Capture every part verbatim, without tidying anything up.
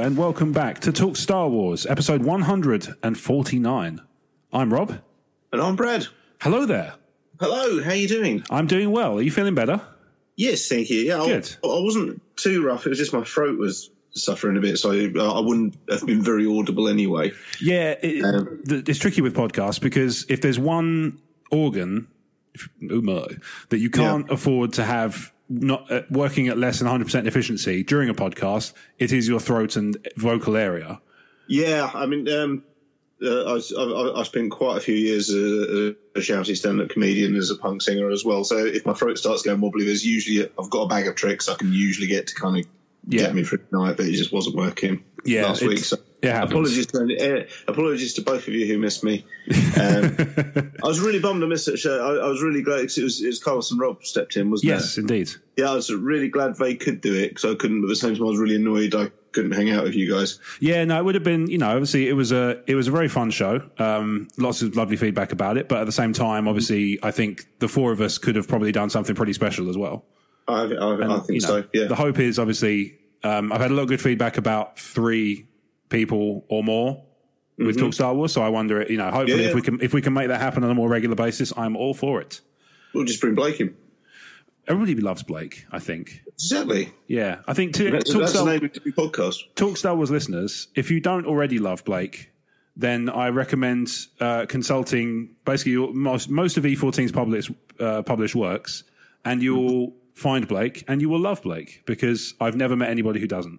and welcome back to Talk Star Wars, episode one hundred forty-nine. I'm Rob. And I'm Brad. Hello there. Hello, how are you doing? I'm doing well. Are you feeling better? Yes, thank you. Yeah, Good. I, I wasn't too rough. It was just my throat was suffering a bit, so I, I wouldn't have been very audible anyway. Yeah, it, Um, it's tricky with podcasts because if there's one organ oh my, that you can't Yeah. afford to have not uh, working at less than one hundred percent efficiency during a podcast, it is your throat and vocal area. Yeah, I mean, um, uh, I, I, I spent quite a few years as a, a shouty stand-up comedian, as a punk singer as well. So if my throat starts going wobbly, there's usually a, I've got a bag of tricks I can usually get to kind of Yeah. get me through the night, but it just wasn't working Yeah, last week. it's- So it happens. apologies, to, uh, apologies to both of you who missed me. Um, I was really bummed I missed that show. I, I was really glad because it was, it was Carlos and Rob stepped in, wasn't it? Yes, indeed. Yeah, I was really glad they could do it because I couldn't. But at the same time, I was really annoyed I couldn't hang out with you guys. Yeah, no, it would have been, you know, obviously it was a it was a very fun show. Um, lots of lovely feedback about it, but at the same time, obviously, I think the four of us could have probably done something pretty special as well. I, I, And, I think you know, so. Yeah. The hope is obviously um, I've had a lot of good feedback about three people or more with Talk Star Wars. So I wonder, you know, hopefully Yeah. if we can if we can make that happen on a more regular basis, I'm all for it. We'll just bring Blake in. Everybody loves Blake, I think. Exactly. Yeah, I think to, That's, Talk, that's the Star, name of the podcast. Talk Star Wars listeners, if you don't already love Blake, then I recommend uh, consulting basically your, most most of E fourteen's published uh, published works, and you'll find Blake and you will love Blake because I've never met anybody who doesn't.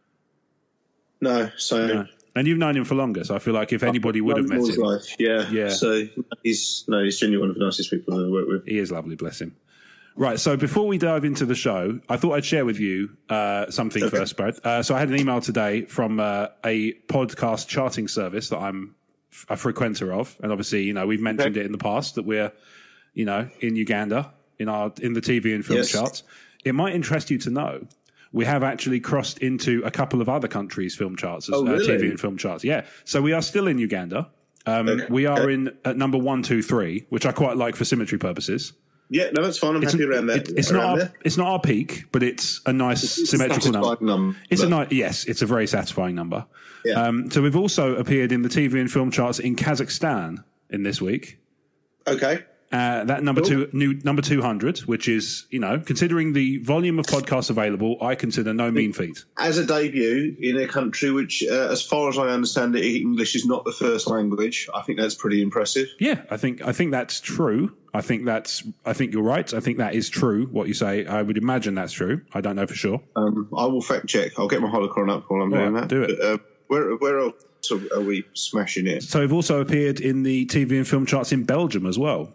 No, so No. And you've known him for longer, so I feel like if anybody would have met all his him, life. Yeah. Yeah. So he's no, he's genuinely one of the nicest people I've ever worked with. he is lovely, bless him. Right, so before we dive into the show, I thought I'd share with you uh, something Okay. first, Brad. Uh, so I had an email today from uh, a podcast charting service that I'm f- a frequenter of, and obviously, you know, we've mentioned Okay. it in the past that we're, you know, in Uganda in our in the T V and film Yes. charts. It might interest you to know we have actually crossed into a couple of other countries' film charts, as, Oh, uh, T V really? and film charts. Yeah, so we are still in Uganda. Um, Okay. We are Okay. in at number one, two, three, which I quite like for symmetry purposes. Yeah, no, that's fine. I'm It's, happy around there. it- it's around not our, there. it's not our peak, but it's a nice It's a symmetrical number. satisfying number. It's a nice, yes, it's a very satisfying number. Yeah. Um, so we've also appeared in the T V and film charts in Kazakhstan in this week. Okay. Uh, that number Cool. two, new number two hundred, which is, you know, considering the volume of podcasts available, I consider no mean feat. As a debut in a country which, uh, as far as I understand it, English is not the first language, I think that's pretty impressive. Yeah, I think I think that's true. I think that's I think you're right. I think that is true. What you say, I would imagine that's true. I don't know for sure. Um, I will fact check. I'll get my holocron up while I'm All doing right, that. do it. But, uh, where, where else are we smashing it? So we've also appeared in the T V and film charts in Belgium as well.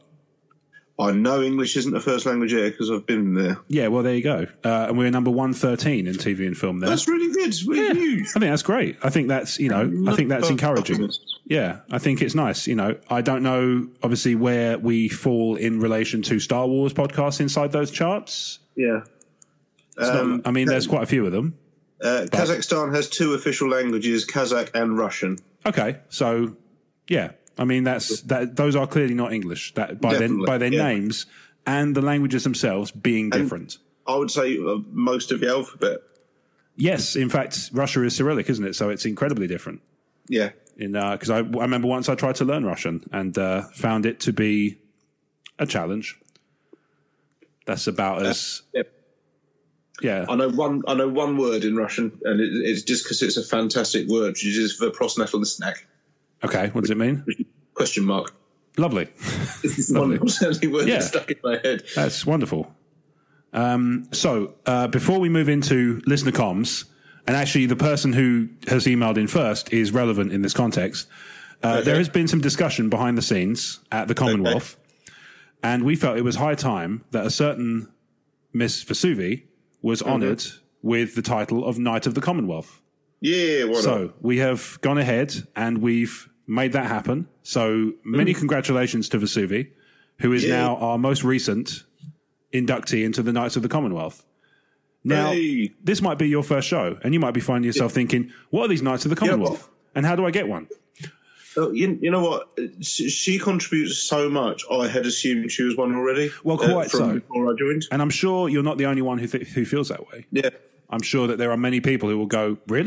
I know English isn't the first language here because I've been there. Yeah, well, there you go. Uh, and we're number one thirteen in T V and film there. That's really good. It's really yeah, huge. I think that's great. I think that's, you know, I think that's encouraging. Yeah, I think it's nice. You know, I don't know, obviously, where we fall in relation to Star Wars podcasts inside those charts. Yeah. It's not- Um, I mean, there's quite a few of them. Uh, Kazakhstan has two official languages, Kazakh and Russian. Okay, so, yeah. I mean, that's that. Those are clearly not English that by their, Definitely, by their yeah. names and the languages themselves being different. I would say uh, most of the alphabet. Yes, in fact, Russia is Cyrillic, isn't it? So it's incredibly different. Yeah. In because I, I remember once I tried to learn Russian and uh, found it to be a challenge. That's about as yeah. yeah. I know one. I know one word in Russian, and it, it's just because it's a fantastic word, which is "verprosneflnisnak." Okay, what does it mean? Question mark. Lovely. It's the Lovely. one only word Yeah. that's stuck in my head. That's wonderful. Um, so uh, before we move into listener comms, and actually the person who has emailed in first is relevant in this context. Uh, Okay. There has been some discussion behind the scenes at the Commonwealth, and we felt it was high time that a certain Miss Vesuvi was honoured with the title of Knight of the Commonwealth. Yeah. Why So not? we have gone ahead and we've made that happen. So many congratulations to Vesuvi, who is Yeah. now our most recent inductee into the Knights of the Commonwealth. Now, Hey. this might be your first show, and you might be finding yourself thinking, what are these Knights of the Commonwealth? well- and how do I get one? Oh, you, you know what? She, she contributes so much. I had assumed she was one already. Well, quite from so. Before I joined. And I'm sure you're not the only one who, th- who feels that way. Yeah. I'm sure that there are many people who will go, really?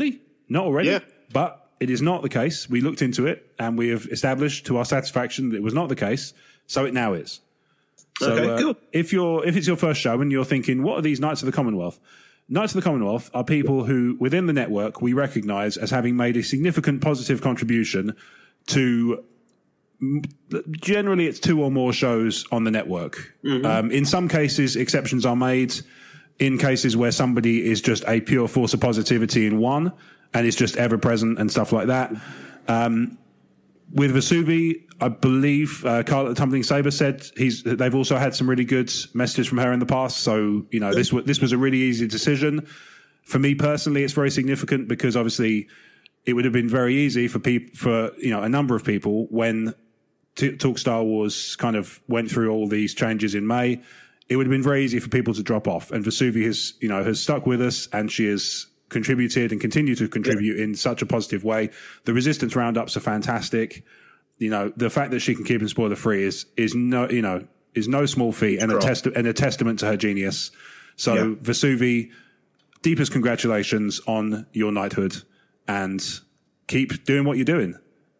Not already, Yeah. but it is not the case. We looked into it and we have established to our satisfaction that it was not the case. So it now is. So Okay, uh, cool. if you're if it's your first show and you're thinking, what are these Knights of the Commonwealth? Knights of the Commonwealth are people who, within the network, we recognise as having made a significant positive contribution to. Generally, it's two or more shows on the network. Mm-hmm. Um, in some cases, exceptions are made. In cases where somebody is just a pure force of positivity in one and is just ever present and stuff like that. Um, with Vesuvi, I believe uh, Carl at Tumbling Saber said he's. They've also had some really good messages from her in the past. So you know, this this was a really easy decision. For me personally, it's very significant because obviously it would have been very easy for people for you know a number of people when T- Talk Star Wars kind of went through all these changes in May. It would have been very easy for people to drop off, and Vesuvi has you know has stuck with us, and she has contributed and continue to contribute yeah. in such a positive way. The Resistance roundups are fantastic. You know, the fact that she can keep them spoiler free is is no you know is no small feat and a test and a testament to her genius. So yeah. Vesuvi, deepest congratulations on your knighthood, and keep doing what you're doing.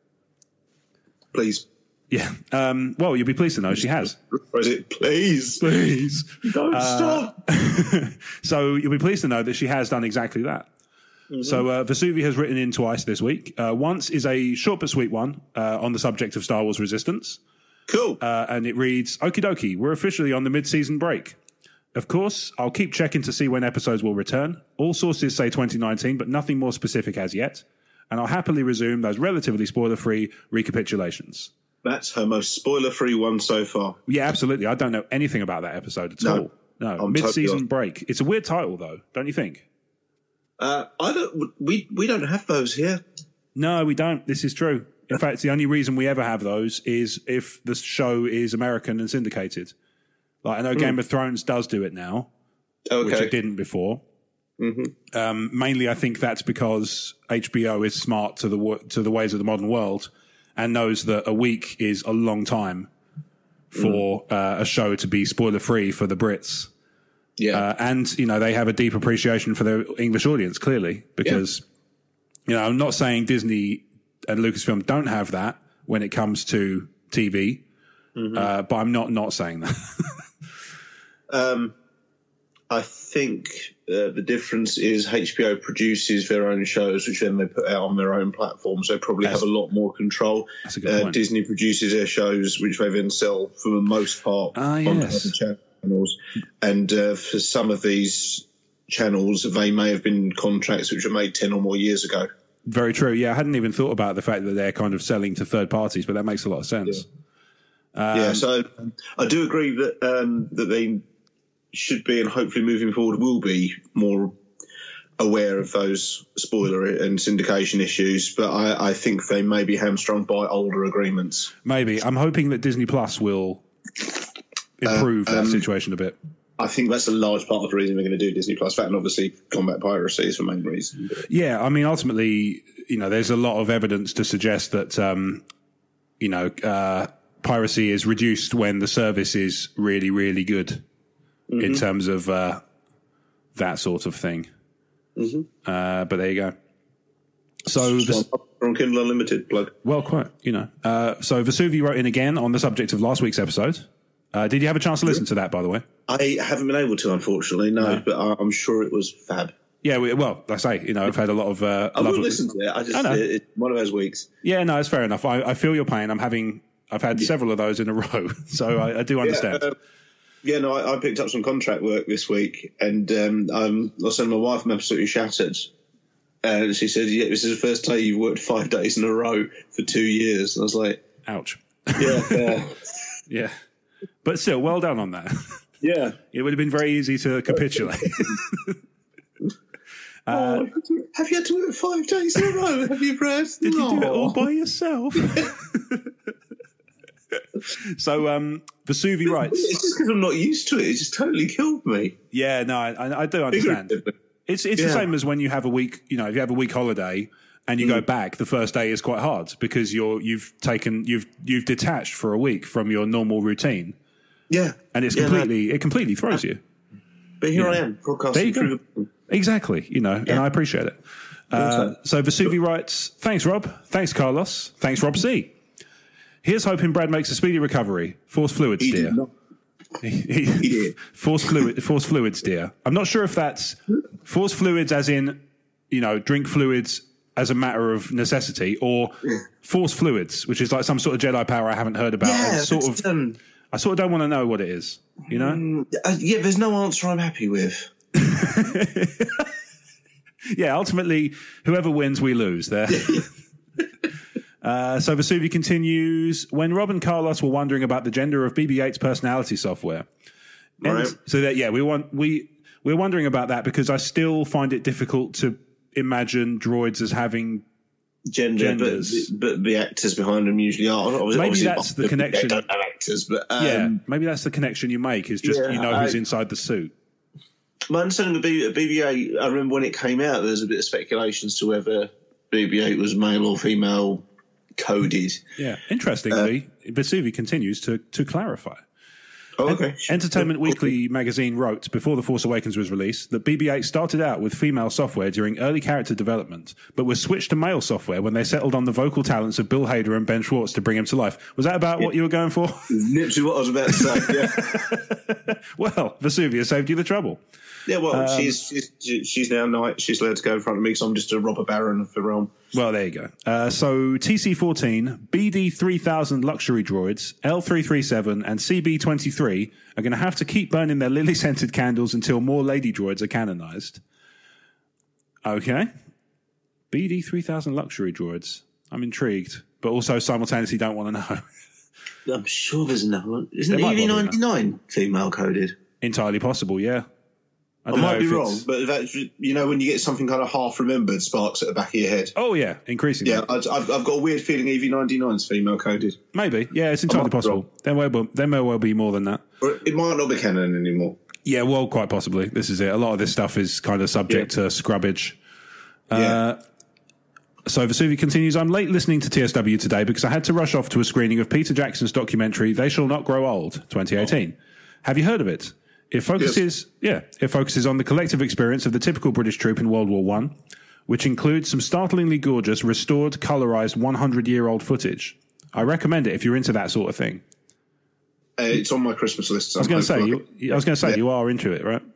Please. Yeah. Um, well, you'll be pleased to know she has. Or is it please? Please. Don't uh, stop. So you'll be pleased to know that she has done exactly that. Mm-hmm. So uh, Vesuvi has written in twice this week. Uh, once is a short but sweet one uh, on the subject of Star Wars Resistance. Cool. Uh, and it reads, Okie dokie, we're officially on the mid-season break. Of course, I'll keep checking to see when episodes will return. All sources say twenty nineteen, but nothing more specific as yet. And I'll happily resume those relatively spoiler-free recapitulations. That's her most spoiler-free one so far. Yeah, absolutely. I don't know anything about that episode at no, all. No, I'm mid-season totally break. It's a weird title, though, don't you think? Uh, I don't. We we don't have those here. No, we don't. This is true. In fact, the only reason we ever have those is if the show is American and syndicated. Like I know mm. Game of Thrones does do it now, okay. which it didn't before. Mm-hmm. Um, mainly, I think that's because H B O is smart to the to the ways of the modern world and knows that a week is a long time for mm. uh, a show to be spoiler free for the Brits. Yeah, uh, and you know they have a deep appreciation for their English audience, clearly, because yeah. you know I'm not saying Disney and Lucasfilm don't have that when it comes to T V, mm-hmm. uh, but I'm not not saying that. um, I think uh, the difference is H B O produces their own shows, which then they put out on their own platforms. They probably that's, have a lot more control. That's a good uh, point. Disney produces their shows, which they then sell for the most part ah, on yes. other channels. And uh, for some of these channels, they may have been contracts which were made ten or more years ago. Very true. Yeah, I hadn't even thought about the fact that they're kind of selling to third parties, but that makes a lot of sense. Yeah, um, yeah so I do agree that um, that they should be, and hopefully moving forward will be, more aware of those spoiler and syndication issues, but I, I think they may be hamstrung by older agreements. Maybe. I'm hoping that Disney Plus will improve uh, um, that situation a bit. I think that's a large part of the reason we're going to do Disney Plus. That and obviously combat piracy is the main reason. Yeah, I mean, ultimately, you know, there's a lot of evidence to suggest that, um, you know, uh, piracy is reduced when the service is really, really good. Mm-hmm. In terms of uh, that sort of thing. Mm-hmm. Uh, but there you go. So this, from Kindle Unlimited plug. Well, quite, you know. Uh, so Vesuvi wrote in again on the subject of last week's episode. Uh, did you have a chance to listen to that, by the way? I haven't been able to, unfortunately, no, no. but I'm sure it was fab. Yeah, we, well, like I say, you know, I've had a lot of... Uh, I will listen to it. I just, I know. It, it's one of those weeks. Yeah, no, it's fair enough. I, I feel your pain. I'm having... I've had yeah. several of those in a row, so I, I do understand. Yeah, uh, Yeah, no, I, I picked up some contract work this week, and um, I'm, I said to my wife, I'm absolutely shattered. And she said, yeah, this is the first day you've worked five days in a row for two years. And I was like... Ouch. Yeah. yeah. yeah. But still, well done on that. Yeah. It would have been very easy to capitulate. uh, oh, have you had to work five days in a row? Have you, Brad? Did no. you do it all by yourself? So, um, Vesuvi writes... It's just because I'm not used to it. It just totally killed me. Yeah, no, I, I do understand. It's it's yeah. the same as when you have a week, you know, if you have a week holiday and you mm. go back, the first day is quite hard because you're you've taken you've you've detached for a week from your normal routine. Yeah, and it's yeah, completely no. it completely throws you. But here you I know. am, broadcasting through the... Exactly, you know, yeah. and I appreciate it. Uh, so Vesuvi writes, thanks, Rob. Thanks, Carlos. Thanks, Rob C. Here's hoping Brad makes a speedy recovery. Force fluids, He dear. did not. He, he, He did. Force fluid, force fluids, dear. I'm not sure if that's force fluids as in, you know, drink fluids as a matter of necessity, or Yeah. force fluids, which is like some sort of Jedi power I haven't heard about. Yeah, and sort but, of, um, I sort of don't want to know what it is, you know? Mm, uh, yeah, there's no answer I'm happy with. Yeah, ultimately, whoever wins, we lose there. uh, so Vesuvi continues, when Rob and Carlos were wondering about the gender of B B eight's personality software. And Right. so that, yeah, we want, we, we're wondering about that because I still find it difficult to imagine droids as having Gender, Genders. but, but the actors behind them usually are. Obviously, Maybe obviously, that's the they connection. don't have actors, but um, yeah, maybe that's the connection you make is just yeah, you know who's I- inside the suit. my understanding of B B eight, I remember when it came out, there was a bit of speculation as to whether B B eight was male or female coded. Yeah, interestingly, Vesuvi continues to to clarify. Oh, okay. Entertainment Weekly magazine wrote before The Force Awakens was released that B B eight started out with female software during early character development, but was switched to male software when they settled on the vocal talents of Bill Hader and Ben Schwartz to bring him to life. Was that about what you were going for? Literally what I was about to say, yeah. Well, Vesuvius saved you the trouble. Yeah, well, Um, she's, she's she's now knight. She's allowed to go in front of me because I'm just a robber baron of the realm. Well, there you go. Uh, so T C fourteen, B D three thousand luxury droids, L three thirty-seven, and C B twenty-three are going to have to keep burning their lily-scented candles until more lady droids are canonized. Okay. B D three thousand luxury droids. I'm intrigued, but also simultaneously don't want to know. I'm sure there's another one. Isn't There might E V well be ninety-nine female coded? Entirely possible, yeah. I, I don't might know be if wrong, it's- but that's, you know when you get something kind of half remembered sparks at the back of your head. Oh, yeah, increasingly. Yeah, I, I've, I've got a weird feeling E V ninety-nine's female coded. Maybe. Yeah, it's entirely might be possible. wrong. There may, well, there may well be more than that. Or it might not be canon anymore. Yeah, well, quite possibly. This is it. A lot of this stuff is kind of subject Yeah. to scrubbage. Yeah. Uh, so Vesuvi continues, I'm late listening to T S W today because I had to rush off to a screening of Peter Jackson's documentary, They Shall Not Grow Old, twenty eighteen. Oh. Have you heard of it? It focuses, yes. yeah, it focuses on the collective experience of the typical British troop in World War One, which includes some startlingly gorgeous, restored, colorized one hundred year old footage. I recommend it if you're into that sort of thing. Uh, it's on my Christmas list. I was going to say, you, I was going to say, Yeah. you are into it, right?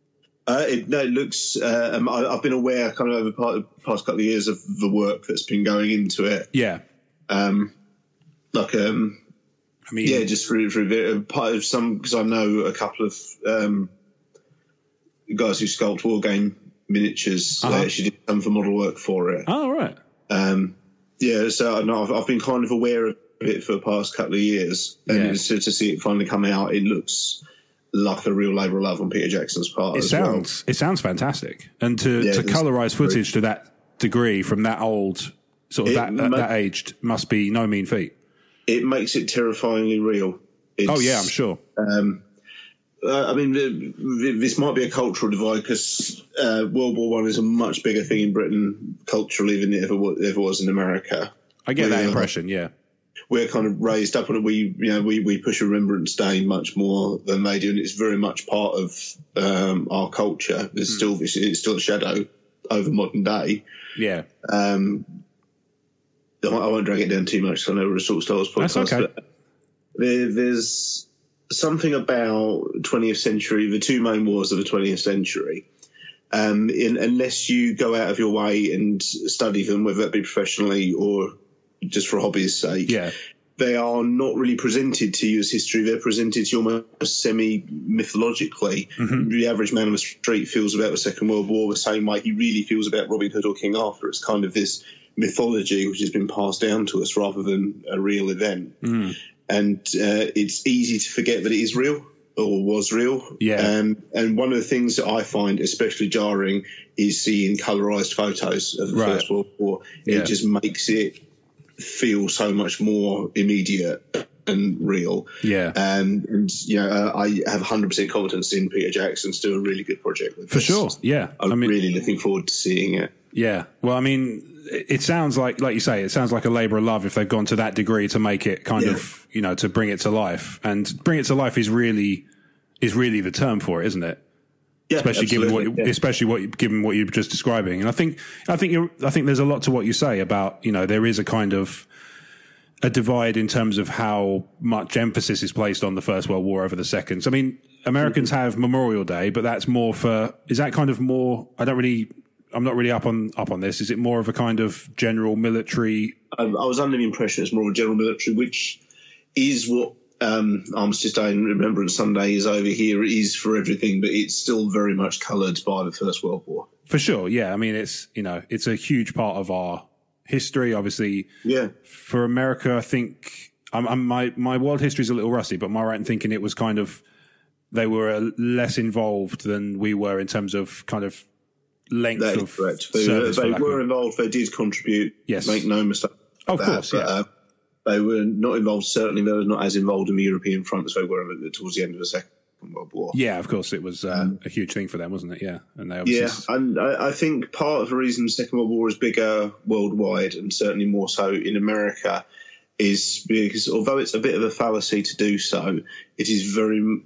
Uh, it, no, it looks. Uh, um, I, I've been aware, kind of over the past, past couple of years, of the work that's been going into it. Yeah. Um, like, um, I mean, yeah, just through through the, part of some because I know a couple of um, guys who sculpt war game miniatures. Uh-huh. They actually did some for model work for it. oh, right. Um, yeah, so I know I've, I've been kind of aware of it for the past couple of years, and Yeah. to, to see it finally come out, it looks like a real labour of love on Peter Jackson's part. It as sounds it sounds fantastic, and to, Yeah, to it's colorize footage to that degree from that old sort of It that, that, ma- that aged must be no mean feat. well. It makes it terrifyingly real. It's, Oh yeah, I'm sure. Um, uh, I mean, th- th- this might be a cultural divide because uh, World War One is a much bigger thing in Britain culturally than it ever was, ever was in America. I get that we, uh, impression. Yeah, We're kind of raised up on it. We, you know, we, we push Remembrance Day much more than they do, and it's very much part of um, our culture. There's Hmm. still it's, it's still a shadow over modern day. yeah. Um, I won't- I won't drag it down too much because I know we're a Salt Stars podcast. That's okay. But there, there's something about twentieth century, the two main wars of the twentieth century. Um, in, unless you go out of your way and study them, whether that be professionally or just for hobby's sake, Yeah. they are not really presented to you as history. They're presented to you almost semi-mythologically. Mm-hmm. The average man on the street feels about the Second World War the same way he really feels about Robin Hood or King Arthur. It's kind of this mythology which has been passed down to us rather than a real event. Mm. And uh, it's easy to forget that it is real or was real. Yeah. Um, and one of the things that I find especially jarring is seeing colorized photos of the Right. First World War. Yeah. It just makes it feel so much more immediate and real. Yeah. Um, and, you know, uh, I have one hundred percent confidence in Peter Jackson to do a really good project with For this. sure. Yeah. I'm I mean, really looking forward to seeing it. yeah. Well, I mean, it it sounds like, like you say, it sounds like a labour of love if they've gone to that degree to make it kind Yeah. of, you know, to bring it to life. And bring it to life is really, is really the term for it, isn't it? Yeah, especially given what, absolutely, you, yeah. especially what, you, given what you're just describing. And I think, I think, you're, I think there's a lot to what you say about, you know, there is a kind of a divide in terms of how much emphasis is placed on the First World War over the Second. So, I mean, Americans have Memorial Day, but that's more for, is that kind of more, I don't really, I'm not really up on, up on this. Is it more of a kind of general military? I, I was under the impression it's more of a general military, which is what um, Armistice Day and Remembrance Sunday is over here. It is for everything, but it's still very much coloured by the First World War. For sure, yeah. I mean, it's, you know, it's a huge part of our history, obviously. Yeah. For America, I think, I'm, I'm, my, my world history is a little rusty, but am I right in thinking it was kind of, they were uh, less involved than we were in terms of kind of length That is of correct. They, service? they for were lack of- involved. They did contribute. Yes. Make no mistake. Of about course, that, yeah. But, uh, they were not involved. Certainly, they were not as involved in the European front as they were towards the end of the Second World War. Yeah, of course, it was uh, Um, a huge thing for them, wasn't it? Yeah, and they obviously Yeah, and I, I think part of the reason the Second World War is bigger worldwide, and certainly more so in America, is because although it's a bit of a fallacy to do so, it is very m-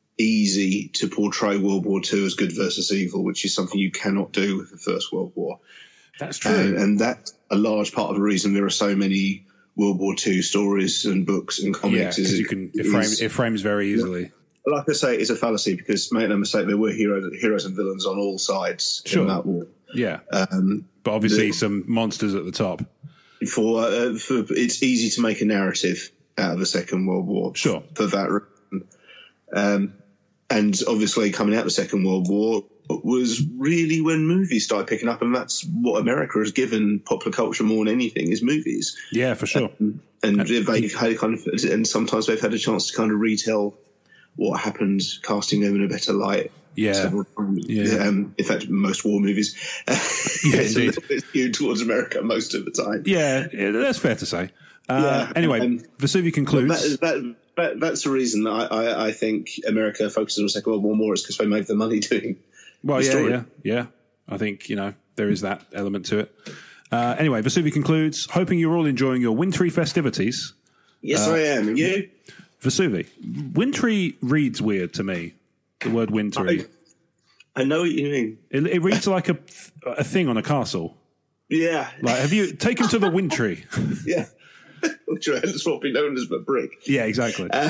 easy to portray World War Two as good versus evil, which is something you cannot do with the First World War. that's true. And, and that's a large part of the reason there are so many World War Two stories and books and yeah, comics. because is you can it is- frames it frames very easily. like I say, it's a fallacy because, make no mistake, there were heroes, heroes and villains on all sides Sure. in that war. Yeah, Um, but obviously the- some monsters at the top. for, uh, for it's easy to make a narrative out of the Second World War. Sure. For that reason. Um, and obviously, coming out of the Second World War was really when movies started picking up, and that's what America has given popular culture more than anything is movies. Yeah, for sure. And they've had kind of, and sometimes they've had a chance to kind of retell what happened, casting them in a better light. Yeah. Several times. Yeah. Um, in fact, most war movies, Yeah, it's a indeed. little bit skewed towards America most of the time. Yeah, yeah, that's fair to say. Uh, Yeah, anyway, um, Vesuvi concludes. That, that, that, that's the reason that I, I, I think America focuses on the Second World War more is because they made the money doing Well, the yeah, story. yeah, yeah. I think, you know, there is that element to it. Uh, anyway, Vesuvi concludes, hoping you're all enjoying your wintry festivities. Yes, Uh, I am. And you? Vesuvi, wintry reads weird to me, the word wintry. I, I know what you mean. It, it reads like a, a thing on a castle. Yeah. Like, have you taken to the wintry? Yeah. Which is what we known as the brick. Yeah, exactly. Uh,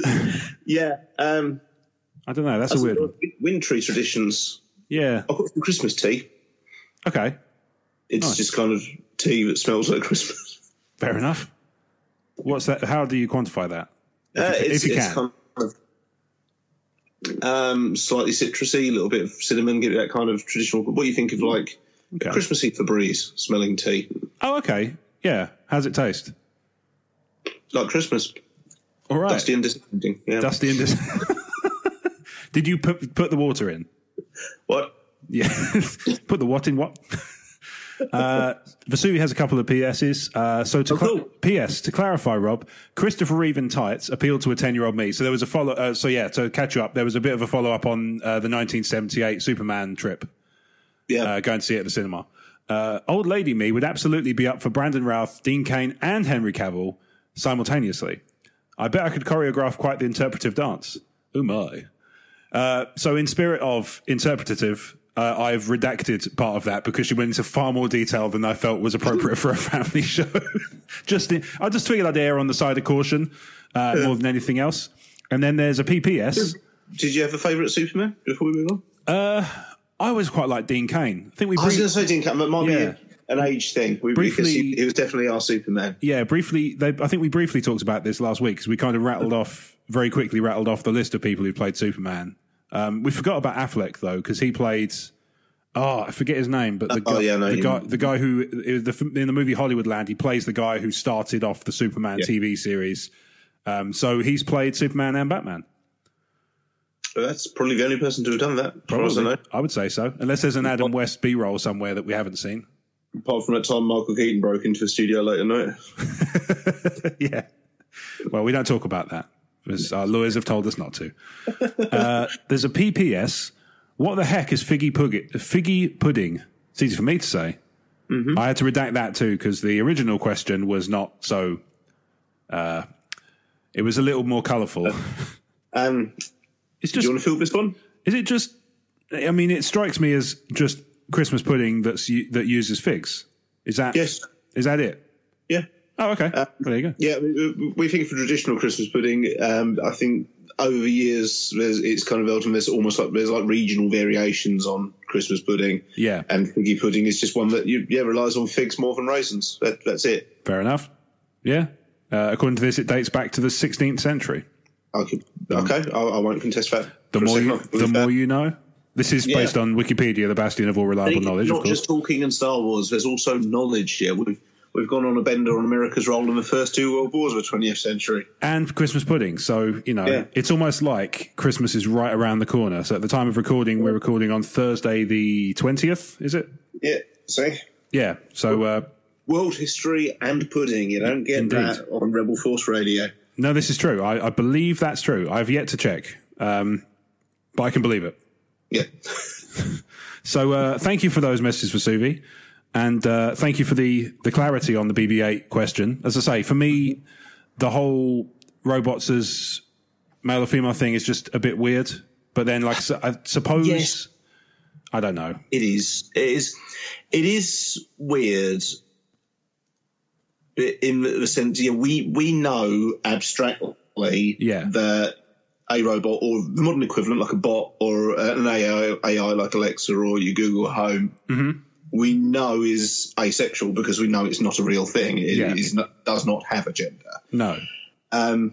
yeah. Um, I don't know. That's a weird one. Wintry traditions. Yeah. I've got some Christmas tea. Okay. It's Nice. just kind of tea that smells like Christmas. Fair enough. What's that? How do you quantify that? If, Uh, you, it's, if you it's can. kind of um, slightly citrusy, a little bit of cinnamon, give it that kind of traditional. What do you think of like Okay. Christmassy Febreze smelling tea? Oh, okay. Yeah. How's it taste? Like Christmas, All right. dusty and disappointing. Yeah. Dusty and dis- Did you put put the water in? What? Yeah. Put the what in what? Uh, Vesuvi has a couple of P S's. Uh, so to Oh, cla- cool. P S to clarify, Rob, Christopher Reeve in tights appealed to a ten-year-old me. So there was a follow. Uh, so yeah, to catch you up, there was a bit of a follow-up on uh, the nineteen seventy-eight Superman trip. Yeah. Uh, going to see it at the cinema. Uh, old lady me would absolutely be up for Brandon Routh, Dean Cain, and Henry Cavill simultaneously. I bet I could choreograph quite the interpretive dance. Oh my. Uh, so in spirit of interpretative, uh, I've redacted part of that because she went into far more detail than I felt was appropriate for a family show. just in, I just figured I'd err on the side of caution uh, more than anything else. And then there's a P P S. Did you have a favourite Superman before we move on? I always quite like Dean Cain. I think we I was brief- going to say Dean Cameron, but it might Yeah. be an age thing. We, Briefly- because he, he was definitely our Superman. Yeah, briefly. They, I think we briefly talked about this last week because we kind of rattled off very quickly, rattled off the list of people who played Superman. Um, we forgot about Affleck though because he played. Oh, I forget his name, but the Oh, guy, yeah, no, the you- guy, the guy who in the, in the movie Hollywoodland, he plays the guy who started off the Superman Yeah. T V series. Um, so he's played Superman and Batman. But that's probably the only person to have done that, as far as I know. I would say so, unless there's an Adam West B-roll somewhere that we haven't seen. Apart from that time Michael Keaton broke into a studio late at night. Yeah. Well, we don't talk about that because our lawyers have told us not to. Uh, there's a P P S. What the heck is figgy, pug- figgy pudding? It's easy for me to say. Mm-hmm. I had to redact that too because the original question was not so. Uh, it was a little more colourful. Um, It's do just. you want to fill this one? Is it just I mean, it strikes me as just Christmas pudding that's that uses figs. Is that yes? Is that it? Yeah. Oh, okay. Uh, well, there you go. Yeah, we, we think for traditional Christmas pudding. Um, I think over the years, there's, it's kind of built on this almost like there's like regional variations on Christmas pudding. Yeah. And figgy pudding is just one that you, yeah relies on figs more than raisins. That, that's it. Fair enough. Yeah. Uh, according to this, it dates back to the sixteenth century. I could, okay, I, I won't contest that. The more you, the that. more you know. This is based yeah. on Wikipedia, the bastion of all reliable knowledge. Not of course. just talking and Star Wars. There's also knowledge here. We've we've gone on a bender on America's role in the first two world wars of the twentieth century, and Christmas pudding. So you know, yeah. it's almost like Christmas is right around the corner. So at the time of recording, we're recording on Thursday, the twentieth. Is it? Yeah. See. Yeah. So uh, world history and pudding. You don't get indeed. that on Rebel Force Radio. No, this is true. I, I believe that's true. I've yet to check, um, but I can believe it. Yeah. So uh, thank you for those messages for Suvi, and uh, thank you for the, the clarity on the B B eight question. As I say, for me, the whole robots as male or female thing is just a bit weird. But then, like I suppose, yes. I don't know. It is. It is. It is weird. In the sense, yeah, we we know abstractly yeah. that a robot or the modern equivalent like a bot or an A I, A I like Alexa or your Google Home, mm-hmm. we know is asexual because we know it's not a real thing. It yeah. is not, does not have a gender. No. Um,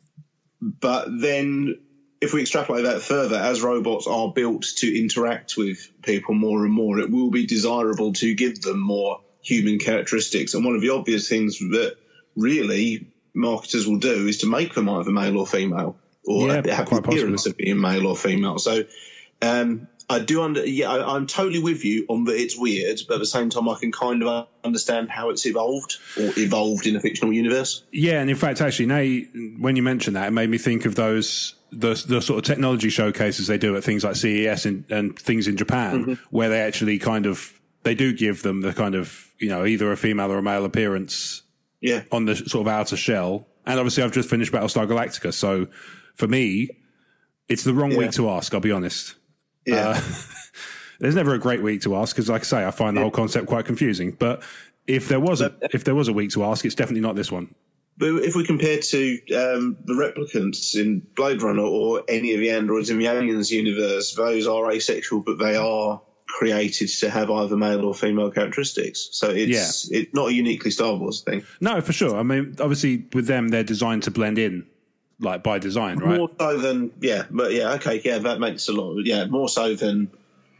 but then if we extrapolate that further, as robots are built to interact with people more and more, it will be desirable to give them more human characteristics. And one of the obvious things that really marketers will do is to make them either male or female. Or yeah, have the appearance of being male or female. So um, I do under yeah, I, I'm totally with you on that it's weird, but at the same time, I can kind of understand how it's evolved or evolved in a fictional universe. Yeah, and in fact, actually, now you, when you mention that, it made me think of those the the sort of technology showcases they do at things like C E S and, and things in Japan, mm-hmm. where they actually kind of they do give them the kind of you know either a female or a male appearance. Yeah, on the sort of outer shell. And obviously, I've just finished Battlestar Galactica, so. For me, it's the wrong yeah. week to ask, I'll be honest. Yeah. Uh, there's never a great week to ask because, like I say, I find the yeah. whole concept quite confusing. But if there was a if there was a week to ask, it's definitely not this one. But if we compare to um, the replicants in Blade Runner or any of the androids in the Aliens universe, those are asexual, but they are created to have either male or female characteristics. So it's yeah. it's not a uniquely Star Wars thing. No, for sure. I mean, obviously, with them, they're designed to blend in. Like by design, right? More so than yeah, but yeah, okay, yeah, that makes a lot. Yeah, more so than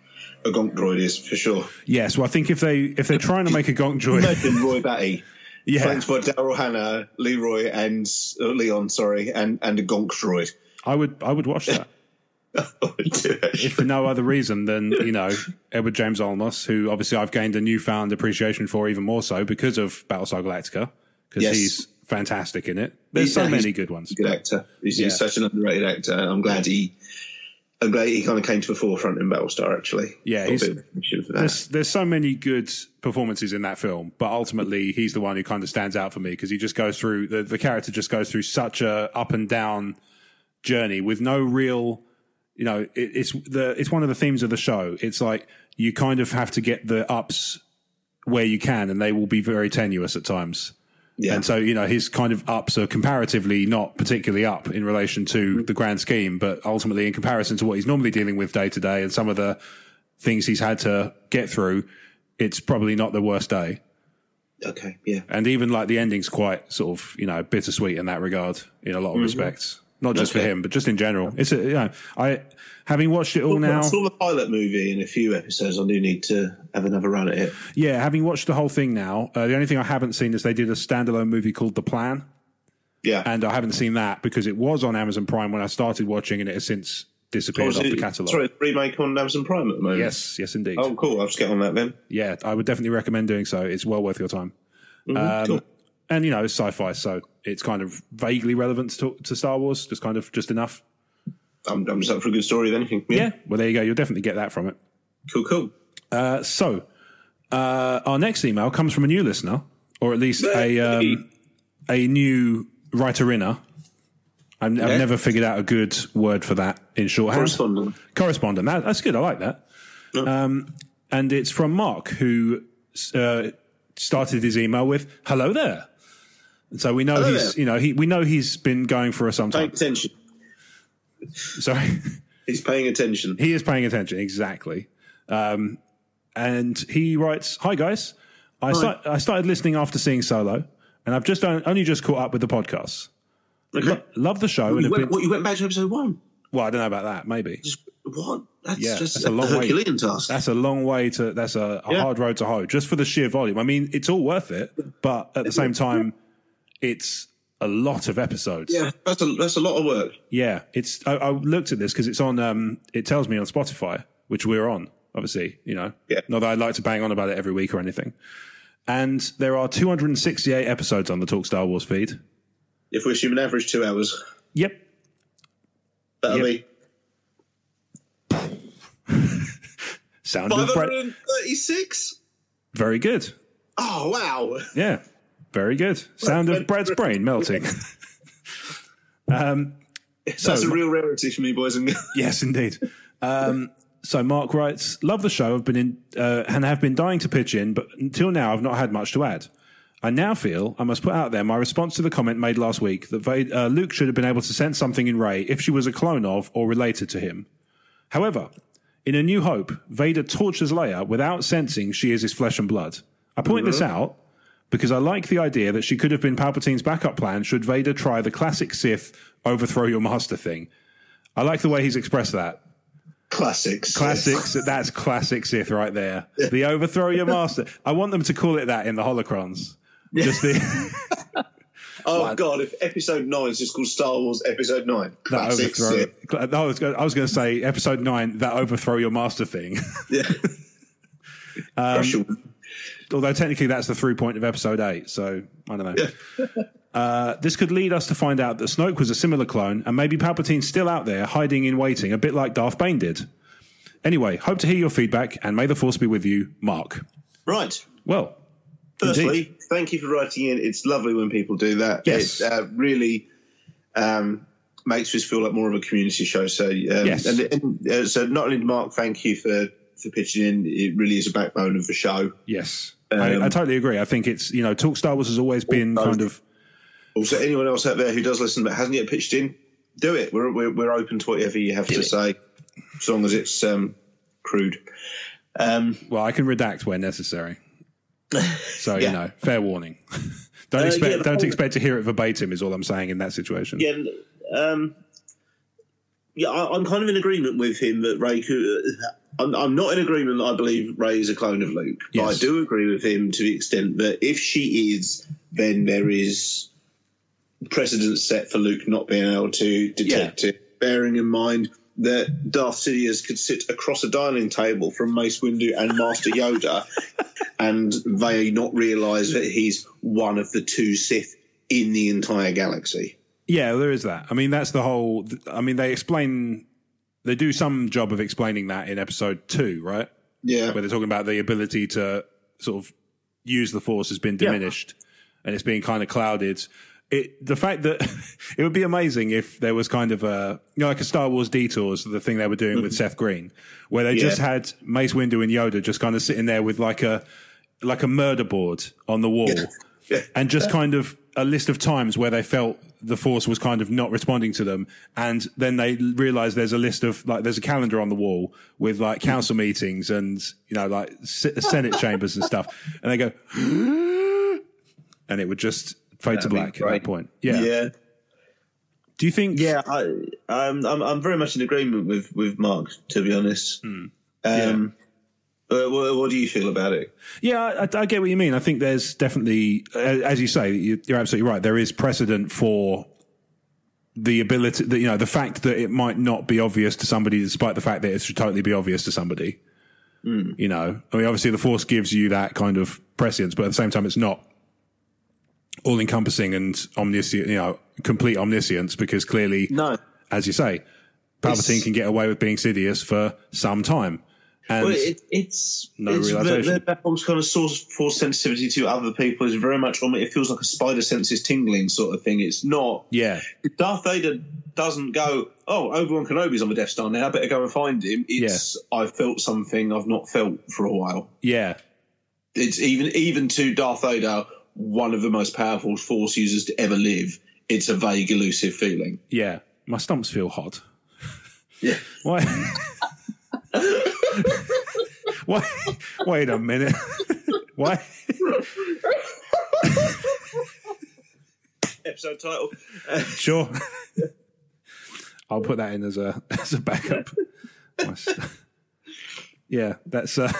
a gonk droid is for sure. Yeah, so I think if they if they're trying to make a gonk droid, imagine Roy Batty, yeah, thanks for Daryl Hannah, Leroy and uh, Leon, sorry, and and a gonk droid. I would I would watch that. I would do, if for no other reason than you know Edward James Olmos, who obviously I've gained a newfound appreciation for even more so because of Battlestar Galactica, because yes. he's fantastic in it. There's he's, so he's many good ones. Good actor. He's, yeah. he's such an underrated actor. I'm glad he. I'm glad he kind of came to the forefront in Battlestar. Actually, yeah. He's, there's there's so many good performances in that film, but ultimately he's the one who kind of stands out for me because he just goes through the the character just goes through such a up and down journey with no real. You know, it, it's the it's one of the themes of the show. It's like you kind of have to get the ups where you can, and they will be very tenuous at times. Yeah. And so, you know, his kind of ups are comparatively not particularly up in relation to mm-hmm. the grand scheme, but ultimately in comparison to what he's normally dealing with day to day and some of the things he's had to get through, it's probably not the worst day. Okay, yeah. And even like the ending's quite sort of, you know, bittersweet in that regard in a lot of mm-hmm. respects. Not just okay. for him, but just in general. It's a, you know, I having watched it all well, now. I saw the pilot movie in a few episodes. I do need to have another run at it. Yeah, having watched the whole thing now, uh, the only thing I haven't seen is they did a standalone movie called The Plan. Yeah, and I haven't seen that because it was on Amazon Prime when I started watching, and it has since disappeared oh, off it, the catalogue. Sorry, remake on Amazon Prime at the moment. Yes, yes, indeed. Oh, cool. I'll just get on that then. Yeah, I would definitely recommend doing so. It's well worth your time. Mm-hmm, um, cool. And, you know, it's sci-fi, so it's kind of vaguely relevant to, to Star Wars, just kind of just enough. I'm, I'm just up for a good story of anything. Yeah. yeah, well, there you go. You'll definitely get that from it. Cool, cool. Uh, so, uh, our next email comes from a new listener, or at least a um, a new writer-inner. I've, Yeah. I've never figured out a good word for that in shorthand. Correspondent. Correspondent. That, that's good. I like that. Yeah. Um, and it's from Mark, who uh, started his email with "Hello there." So we know Hello he's, there. you know, he we know he's been going for some Paying time. attention. Sorry, He's paying attention. he is paying attention exactly. Um, and he writes, "Hi guys, I start, I started listening after seeing Solo, and I've just on- only just caught up with the podcasts. Okay. Lo- love the show, and you, have went, been, what, you went back to episode one? well, I don't know about that. Maybe Just, what? That's Yeah, just that's a a, long way. Herculean task. that's a long way to. That's a, a Yeah. hard road to hoe, just for the sheer volume. I mean, it's all worth it, but at the same time, it's a lot of episodes. Yeah, that's a, that's a lot of work. Yeah, it's. I, I looked at this because it's on. Um, it tells me on Spotify, which we're on. Obviously, you know. Yeah. Not that I'd like to bang on about it every week or anything. And there are two hundred sixty-eight episodes on the Talk Star Wars feed. If we assume an average two hours, Yep. that'll Yep. be Sound five of Brett. hundred thirty-six. Very good. Oh, wow. Yeah. Very good. Sound of Brad's brain melting. um, so, That's a real rarity for me, boys and girls. yes, indeed. Um, so Mark writes, "Love the show. I've been in uh, and have been dying to pitch in, but until now I've not had much to add. I now feel I must put out there my response to the comment made last week that Vader, uh, Luke should have been able to sense something in Rey if she was a clone of or related to him. However, in A New Hope, Vader tortures Leia without sensing she is his flesh and blood. I point this out because I like the idea that she could have been Palpatine's backup plan should Vader try the classic Sith overthrow your master thing. I like the way he's expressed that. Classics. Classics, that's classic Sith right there. The overthrow your master. I want them to call it that in the holocrons. Just the Oh, What? God, if episode nine is just called Star Wars Episode nine. that Classics. overthrow. I was going, I was going to say episode nine, that overthrow your master thing. Yeah. Um, Crucial. Although technically that's the through point of episode eight, so I don't know. uh, this could lead us to find out that Snoke was a similar clone, and maybe Palpatine's still out there hiding in waiting, a bit like Darth Bane did. Anyway, hope to hear your feedback, and may the force be with you, Mark." Right. Well, Firstly, indeed. thank you for writing in. It's lovely when people do that. Yes. It uh, really um, makes us feel like more of a community show. So, um, Yes. and, and, uh, so not only Mark, thank you for, for pitching in. It really is a backbone of the show. Yes, I, Um, I totally agree. I think it's, you know, Talk Star Wars has always been Also- kind of, Also, anyone else out there who does listen but hasn't yet pitched in, do it. We're we're, we're open to whatever you have to say, as long as it's um, crude. Um, well, I can redact where necessary. So, you Yeah. know, fair warning. don't Uh, expect yeah, the don't whole- expect to hear it verbatim is all I'm saying in that situation. yeah, um, yeah, I, I'm kind of in agreement with him that Ray could. I'm, I'm not in agreement that I believe Ray is a clone of Luke, but Yes. I do agree with him to the extent that if she is, then there is precedent set for Luke not being able to detect it. Bearing in mind that Darth Sidious could sit across a dining table from Mace Windu and Master Yoda, and they not realise that he's one of the two Sith in the entire galaxy. Yeah, there is that. I mean, that's the whole. I mean, they explain, they do some job of explaining that in episode two, right? Yeah. Where they're talking about the ability to sort of use the Force has been diminished and it's being kind of clouded. It, the fact that it would be amazing if there was kind of a, you know, like a Star Wars Detours, the thing they were doing with Seth Green, where they Yeah. just had Mace Windu and Yoda just kind of sitting there with like a, like a murder board on the wall. Yeah. And just kind of a list of times where they felt the Force was kind of not responding to them. And then they realized there's a list of, like, there's a calendar on the wall with, like, council meetings and, you know, like, se- Senate chambers and stuff. And they go, and it would just fade to That'd be black at great. that point. Yeah. Yeah. Do you think. Yeah, I, I'm, I'm I'm very much in agreement with, with Mark, to be honest. Um, uh, what, what do you feel about it? Yeah, I, I get what you mean. I think there's definitely, uh, as you say, you- you're absolutely right. There is precedent for the ability, that, you know, the fact that it might not be obvious to somebody, despite the fact that it should totally be obvious to somebody. You know, I mean, obviously the Force gives you that kind of prescience, but at the same time, it's not all encompassing and omniscient, you know, complete omniscience, because clearly, No. as you say, Palpatine It's- can get away with being Sidious for some time. And well, it, it's no it's realization. That whole kind of source for sensitivity to other people is very much on. It feels like a spider senses tingling sort of thing. It's not. Yeah. Darth Vader doesn't go, oh, Obi-Wan Kenobi's on the Death Star now, I better go and find him. It's yeah. I felt something I've not felt for a while. Yeah. It's even even to Darth Vader, one of the most powerful Force users to ever live. It's a vague, elusive feeling. Yeah. My stumps feel hot. Yeah. Why? Why? Wait a minute. Why? Episode title. Sure. I'll put that in as a as a backup. Yeah, that's. Uh,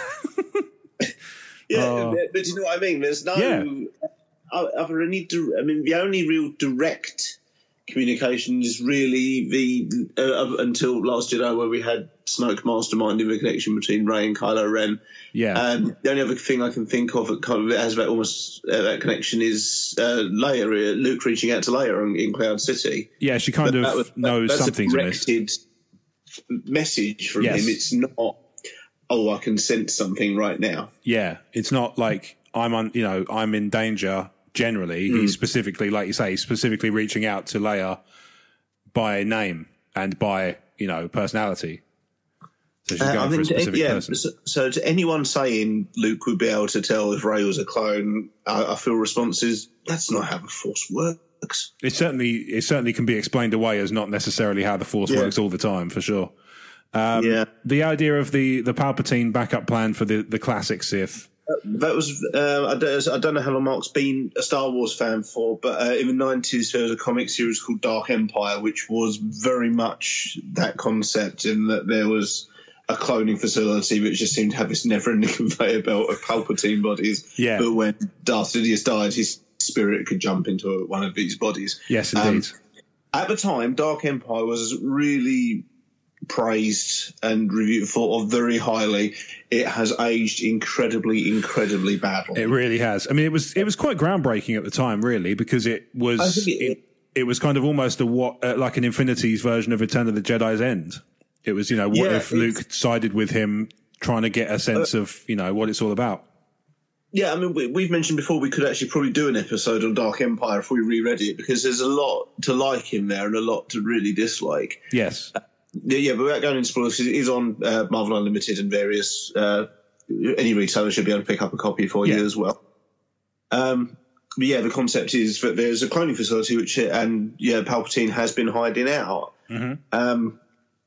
yeah, uh, but, but you know what I mean. There's no yeah. other any. I mean, the only real direct communication is really the uh, until Last Jedi, where we had Snoke masterminding the connection between Rey and Kylo Ren. Yeah. Um, the only other thing I can think of that kind of has that almost uh, that connection is uh, Leia, uh, Luke reaching out to Leia in, in Cloud City. Yeah, she kind but of was, knows that, something's amiss. That's a directed message from yes. him. It's not, oh, I can sense something right now. Yeah, it's not like I'm on. You know, I'm in danger. Generally, mm. he's specifically, like you say, specifically reaching out to Leia by name and by, you know, personality. So she's going uh, I mean, for a specific yeah, person. So, so to anyone saying Luke would be able to tell if Rey was a clone, I, I feel response is, that's not how the Force works. It certainly, it certainly can be explained away as not necessarily how the Force yeah. works all the time, for sure. Um, yeah. The idea of the, the Palpatine backup plan for the, the classic Sith. That was uh, I, don't, I don't know how long Mark's been a Star Wars fan for, but uh, in the nineties there was a comic series called Dark Empire, which was very much that concept, in that there was a cloning facility which just seemed to have this never-ending conveyor belt of Palpatine bodies. Yeah. But when Darth Sidious died, his spirit could jump into one of these bodies. Yes, indeed. Um, at the time, Dark Empire was really praised and reviewed, thought of very highly. It has aged incredibly, incredibly badly. It really has. I mean, it was it was quite groundbreaking at the time, really, because it was it, it, it was kind of almost a what uh, like an Infinity's version of Return of the Jedi's End. It was, you know, what yeah, if Luke sided with him, trying to get a sense uh, of, you know, what it's all about. Yeah, I mean, we, we've mentioned before we could actually probably do an episode on Dark Empire if we reread it, because there's a lot to like in there and a lot to really dislike. Yes. Uh, Yeah, but without going into spoilers, because it is on uh, Marvel Unlimited and various uh, any retailer should be able to pick up a copy for yeah. you as well. Um, but yeah, the concept is that there's a cloning facility which, and yeah, Palpatine has been hiding out. Mm-hmm. Um,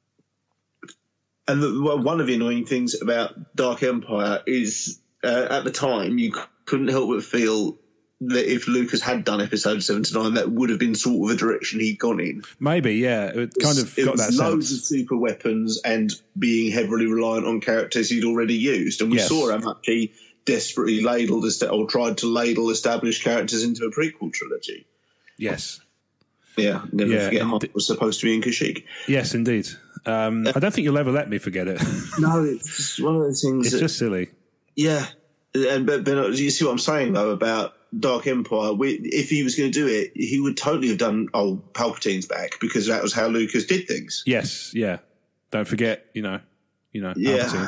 and the, well, one of the annoying things about Dark Empire is uh, at the time you couldn't help but feel that if Lucas had done episode seven to nine, that would have been sort of a direction he'd gone in. Maybe, yeah. It kind of it got was that loads sense. of super weapons and being heavily reliant on characters he'd already used. And we yes. saw how much he desperately ladled or tried to ladle established characters into a prequel trilogy. Yes. Yeah, never yeah, forget Han was supposed to be in Kashyyyk. Yes, indeed. Um, uh, I don't think you'll ever let me forget it. No, it's just one of those things. It's that, just silly. Yeah. And but, but you see what I'm saying, though, about Dark Empire? We, if he was going to do it, he would totally have done old Palpatine's back, because that was how Lucas did things. Yes, yeah. Don't forget, you know, you know, yeah. Palpatine.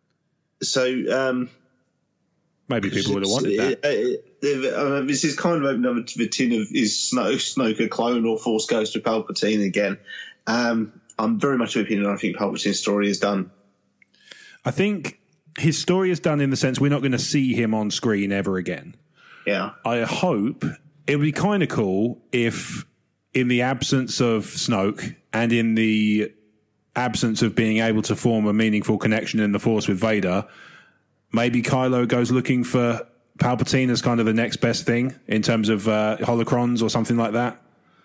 So um, maybe people would have wanted that. Uh, uh, uh, this is kind of opening up the tin of is Snoke, Snoke a clone or Force Ghost of Palpatine again? Um, I'm very much of opinion. I think Palpatine's story is done. I think his story is done in the sense we're not going to see him on screen ever again. Yeah. I hope it would be kind of cool if, in the absence of Snoke and in the absence of being able to form a meaningful connection in the Force with Vader, maybe Kylo goes looking for Palpatine as kind of the next best thing in terms of uh, holocrons or something like that.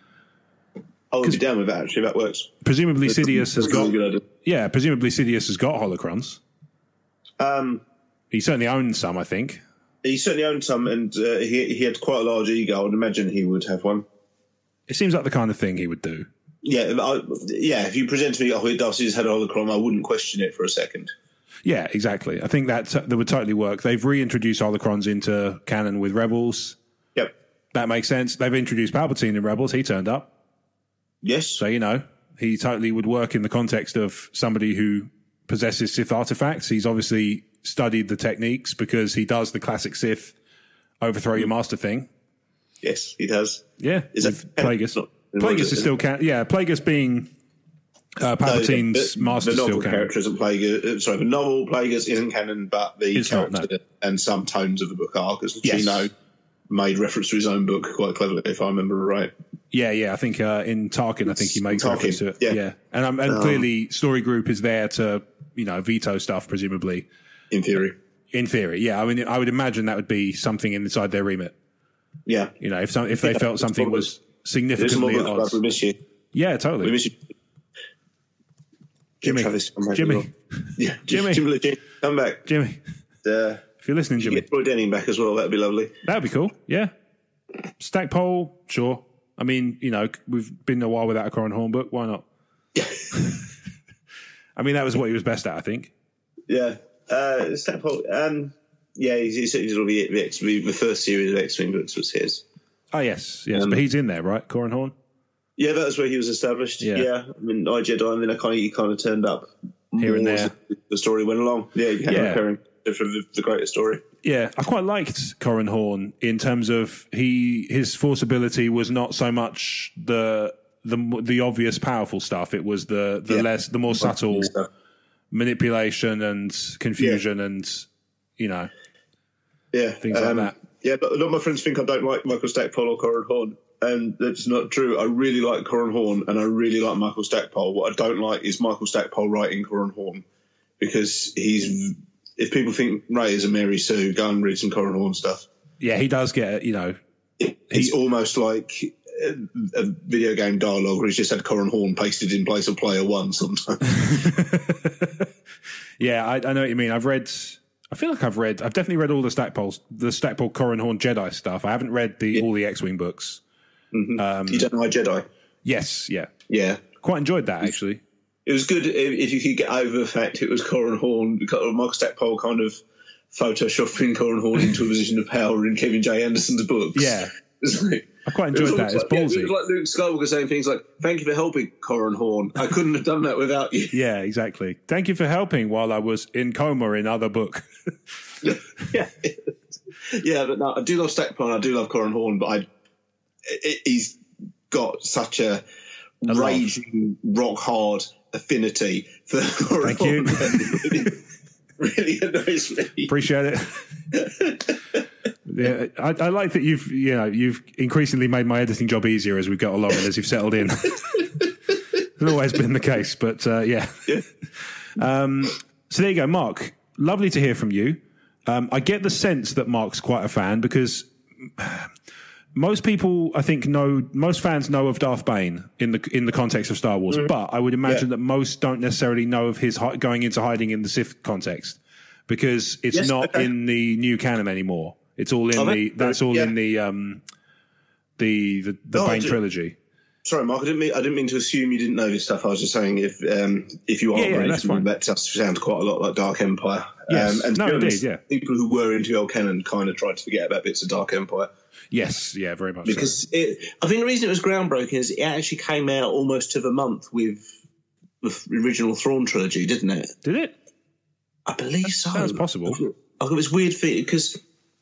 I would be down with that, actually, if that works. Presumably Sidious has got... Yeah, presumably Sidious has got holocrons. Um, he certainly owns some, I think. He certainly owned some, and uh, he he had quite a large ego. I would imagine he would have one. It seems like the kind of thing he would do. Yeah, I, yeah. If you present to me, oh, Darcy's had a holocron, I wouldn't question it for a second. Yeah, exactly. I think that that would totally work. They've reintroduced holocrons into canon with Rebels. Yep, that makes sense. They've introduced Palpatine in Rebels. He turned up. Yes. So you know he totally would work in the context of somebody who possesses Sith artifacts. He's obviously studied the techniques because he does the classic Sith overthrow your master thing. Yes, he does. Yeah, is with that Plagueis? Not, Plagueis is still can. Yeah, Plagueis being uh, Palpatine's no, the, master the still novel canon. character isn't Plagueis. uh, Sorry, the novel Plagueis isn't canon, but the It's not, character no. and some tones of the book are, because Yes. Chino made reference to his own book quite cleverly, if I remember right. Yeah, yeah. I think uh, in Tarkin, I think he makes Tarkin, reference to it. yeah. yeah. And um, and Um, clearly, Story Group is there to you know veto stuff, presumably. In theory, In theory, yeah. I mean, I would imagine that would be something inside their remit. yeah. You know, if some, if they Yeah, felt something was There's significantly more at books, odds. we miss you. Yeah, We totally. miss you. Jimmy, Travis, come back as Jimmy, well. Yeah, Jimmy. Jimmy, Jimmy, come back. Jimmy. Uh, If you're listening, Jimmy, get Roy Denning back as well. That'd be lovely. that'd be cool. Yeah. Stackpole, sure. I mean, you know, we've been a while without a Corin Horn book. Why not? I mean, that was what he was best at, I think. Yeah, uh, Stackpole. Um, yeah, he's, he's, he's the, the, X, the first series of X-Wing books was his. Oh, yes, yes. Um, but he's in there, right? Corin Horn? Yeah, that was where he was established. Yeah. Yeah, I mean, I Jedi. I mean, I kind of he kind of turned up Here and more there. as the, the story went along. Yeah, you had Yeah. yeah. recurring for the, the greater story. Yeah, I quite liked Corin Horn in terms of he his force ability was not so much the the the obvious powerful stuff. It was the the Yeah. less the more subtle Stuff. manipulation and confusion and you know Yeah, things like um, that. Yeah, but a lot of my friends think I don't like Michael Stackpole or Corin Horn, and that's not true. I really like Corin Horn, and I really like Michael Stackpole. What I don't like is Michael Stackpole writing Corin Horn, because he's. If people think Ray is a Mary Sue, go and read some Corin Horn stuff. Yeah, he does get you know It's almost like a, a video game dialogue where he's just had Corin Horn pasted in place of player one sometimes. yeah I, I know what you mean. I've read. I feel like I've read. I've definitely read all the Stackpoles, the Stackpole Corin Horn Jedi stuff. I haven't read the Yeah. all the X-wing books. Mm-hmm. Um, you don't know I Jedi? Yes, yeah, Yeah. quite enjoyed that actually. It was good if, if you could get over the fact it was Corin Horn, Michael Stackpole kind of photoshopping Corin Horn into a position of power in Kevin J. Anderson's books. Yeah, It was like, I quite it was enjoyed that. It's almost like, yeah, ballsy. it was like Luke Skywalker saying things like, "Thank you for helping, Corin Horn. I couldn't have done that without you." Yeah, exactly. Thank you for helping while I was in coma in other book. yeah, yeah, but no, I do love Stackpole and I do love Corin Horn, but I, it, he's got such a, A love. raging, rock hard affinity for Corin Thank you. Horn. that really, really annoys me. Appreciate it. Yeah, I, I like that you've you know you've increasingly made my editing job easier as we got along and as you've settled in. It's always been the case, but uh, yeah. Yeah. Um, so there you go, Mark. Lovely to hear from you. Um, I get the sense that Mark's quite a fan because most people, I think, know most fans know of Darth Bane in the in the context of Star Wars, mm. but I would imagine Yeah. that most don't necessarily know of his hi- going into hiding in the Sith context because it's Yes, not okay. in the new canon anymore. It's all in Oh, the that- that's all yeah. in the um the the, the No, I Bane do- trilogy. Sorry, Mark. I didn't mean I didn't mean to assume you didn't know this stuff. I was just saying if um, if you are, Yeah, yeah, reading that's fine. that just sounds quite a lot like Dark Empire. Yes. Um, and to No, be indeed, honest, yeah. people who were into old canon kind of tried to forget about bits of Dark Empire Yes, yeah, very much so. because it, I think the reason it was groundbreaking is it actually came out almost to the month with the original Thrawn trilogy, didn't it? Did it? I believe so. Sounds possible. I got this weird feeling because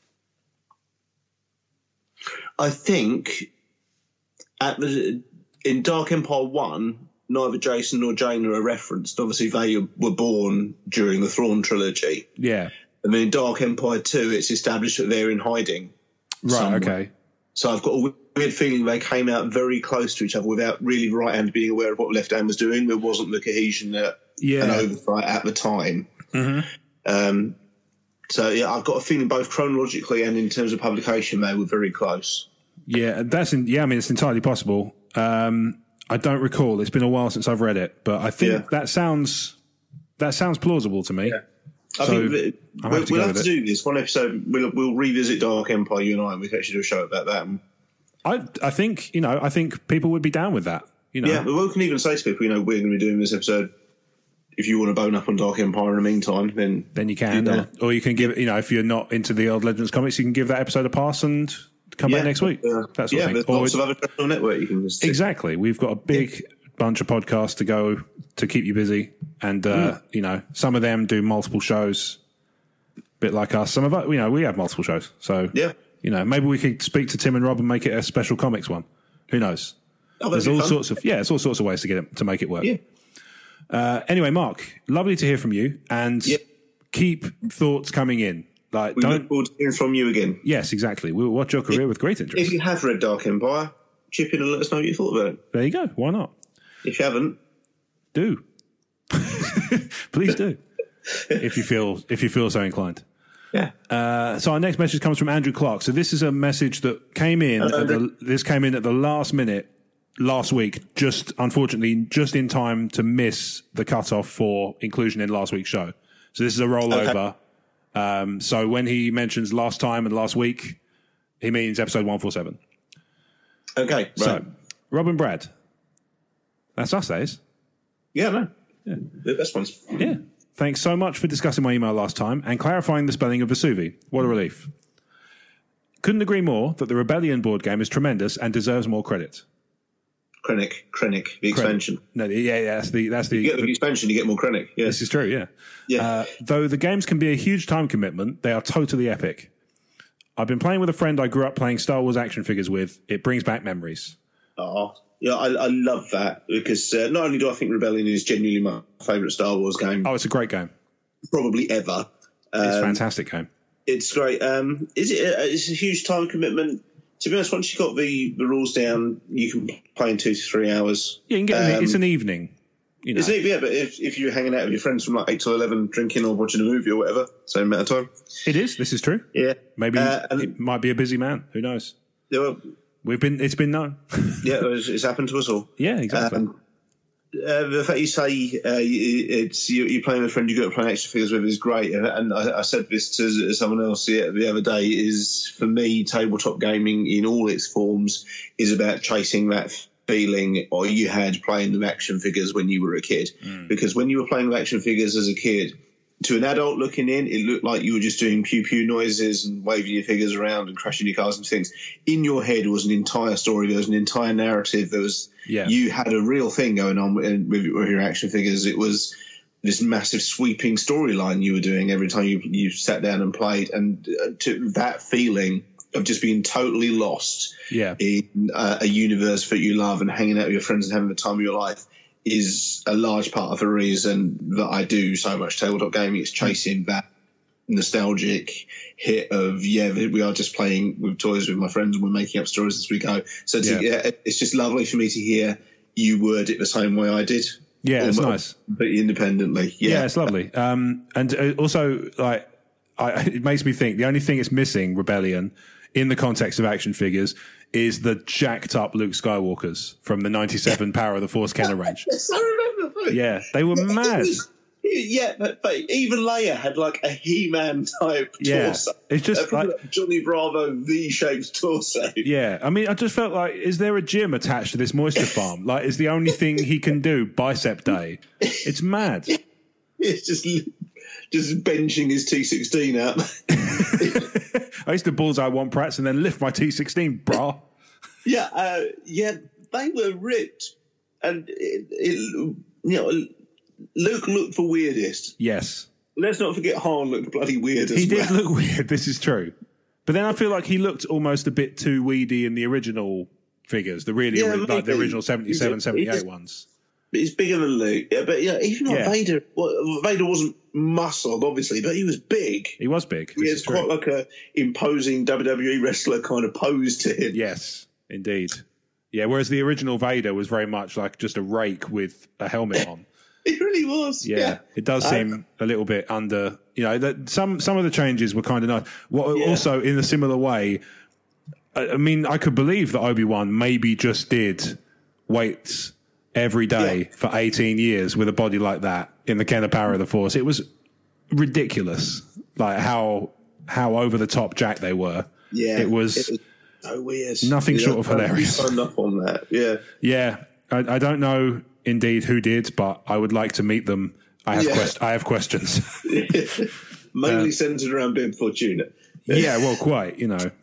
I think at the in Dark Empire one, neither Jason nor Jaina are referenced. Obviously, they were born during the Thrawn trilogy, Yeah. and then in Dark Empire two, it's established that they're in hiding. Right. somewhere. Okay. So I've got a weird feeling they came out very close to each other without really right hand being aware of what left hand was doing. There wasn't the cohesion that Yeah. and oversight at the time. Mm-hmm. Um, so yeah, I've got a feeling both chronologically and in terms of publication they were very close. Yeah, that's in, yeah. I mean, it's entirely possible. Um, I don't recall. It's been a while since I've read it, but I think Yeah. that sounds that sounds plausible to me. Yeah. I So, think that I'm we'll, happy to we'll go have to with do this one episode. We'll, we'll revisit Dark Empire, you and I, and we can actually do a show about that. I I think you know I think people would be down with that. You know, Yeah, but we can even say to people, you know, we're going to be doing this episode. If you want to bone up on Dark Empire in the meantime, then then you can, do or, that. or you can give it. You know, if you're not into the old Legends comics, you can give that episode a pass and come back next week. Uh, that sort yeah, of thing. there's Or lots of other stuff on the network you can just exactly. We've got a big bunch of podcasts to go to keep you busy. And, uh, mm. you know, some of them do multiple shows, a bit like us. Some of us, you know, we have multiple shows. So, yeah. you know, maybe we could speak to Tim and Rob and make it a special comics one. Who knows? Oh, There's all fun. sorts of, yeah, it's all sorts of ways to get it, to make it work. Yeah. Uh, anyway, Mark, lovely to hear from you, and yeah. keep thoughts coming in. Like, we don't, look forward to hearing from you again. Yes, exactly. We'll watch your career if, with great interest. If you have read Dark Empire, chip in and let us know what you thought about it. There you go. Why not? If you haven't, do. Please do. if you feel if you feel so inclined. Yeah. Uh, so our next message comes from Andrew Clark. So this is a message that came in. Hello, at the, this came in at the last minute last week. Just unfortunately, just in time to miss the cutoff for inclusion in last week's show. So this is a rollover. Okay. Um, so when he mentions last time and last week, he means episode one forty-seven. Okay. Right. So Rob and Brad. That's us, that is. Yeah, no. Yeah. The best ones. Yeah. Thanks so much for discussing my email last time and clarifying the spelling of Vesuvi. What a relief. Couldn't agree more that the Rebellion board game is tremendous and deserves more credit. Krennic, Krennic, the expansion. No, yeah, yeah, that's the that's the. You get the, the expansion, you get more Krennic. Yeah. This is true. Yeah. Yeah. Uh, though the games can be a huge time commitment, they are totally epic. I've been playing with a friend I grew up playing Star Wars action figures with. It brings back memories. Oh, yeah, I, I love that because uh, not only do I think Rebellion is genuinely my favourite Star Wars game. Oh, it's a great game. Probably ever. Um, it's a fantastic game. It's great. Um, is it? A, it's a huge time commitment. To be honest, once you've got the, the rules down, you can play in two to three hours. Yeah, you can get. Um, it's an evening. You know. It's an, yeah, but if, if you're hanging out with your friends from like eight till eleven, drinking or watching a movie or whatever, same amount of time. It is. This is true. Yeah. Maybe uh, and, it might be a busy man. Who knows? Yeah, well, We've been. It's been known. Yeah, it's, it's happened to us all. Yeah, exactly. Um, uh, the fact you say uh, it's you, you're playing with a friend you got to play action figures with is great, and I, I said this to someone else the, the other day. Is for me, tabletop gaming in all its forms is about chasing that feeling or you had playing with action figures when you were a kid. Mm. Because when you were playing with action figures as a kid, to an adult looking in, it looked like you were just doing pew pew noises and waving your figures around and crashing your cars and things. In your head was an entire story. There was an entire narrative. There was yeah. You had a real thing going on with, with your action figures. It was this massive sweeping storyline you were doing every time you you sat down and played, and uh, to that feeling of just being totally lost yeah. in uh, a universe that you love and hanging out with your friends and having the time of your life is a large part of the reason that I do so much tabletop gaming. It's chasing that nostalgic hit of, yeah, we are just playing with toys with my friends and we're making up stories as we go. So to, yeah. Yeah, it's just lovely for me to hear you word it the same way I did. Yeah, it's nice. But independently. Yeah, yeah it's lovely. Um, and also, like, I, it makes me think the only thing it's missing, Rebellion, in the context of action figures, is the jacked up Luke Skywalkers from the ninety-seven Power of the Force Kenner range. Yes, I remember. Yeah, they were yeah, mad. Was, yeah, but, but even Leia had like a He-Man type yeah, torso. It's just uh, like Johnny Bravo V-shaped torso. Yeah, I mean, I just felt like, is there a gym attached to this moisture farm? Like, is the only thing he can do bicep day? It's mad. It's just just benching his T sixteen out. I used to bullseye one Prats and then lift my T sixteen, brah. Yeah, uh, yeah, they were ripped, and it, it, you know, Luke looked for weirdest. Yes. Let's not forget Han looked bloody weird as He well. did look weird. This is true, but then I feel like he looked almost a bit too weedy in the original figures, the really Yeah, ori- like the maybe. original seventy-seven, He seventy-eight just- ones. But he's bigger than Luke. Yeah, but yeah, even like Yeah. Vader. Well, Vader wasn't muscled, obviously, but he was big. He was big. He This has is true. quite like a imposing W W E wrestler kind of pose to him. Yes, indeed. Yeah, whereas the original Vader was very much like just a rake with a helmet on. He really was. Yeah, Yeah, it does seem a little bit under. You know, that some some of the changes were kind of nice. What Yeah. also in a similar way, I, I mean, I could believe that Obi-Wan maybe just did weights every day Yeah. for eighteen years with a body like that in the Kenner Power of the Force. It was ridiculous, like how how over the top jack they were. Yeah, it was, it was so weird. nothing Yeah, short of hilarious. Signed up on that. Yeah, Yeah, I, I don't know indeed who did, but I would like to meet them. I have Yeah. quest- I have questions. mainly centered around Ben Fortuna. Yeah, well, quite, you know.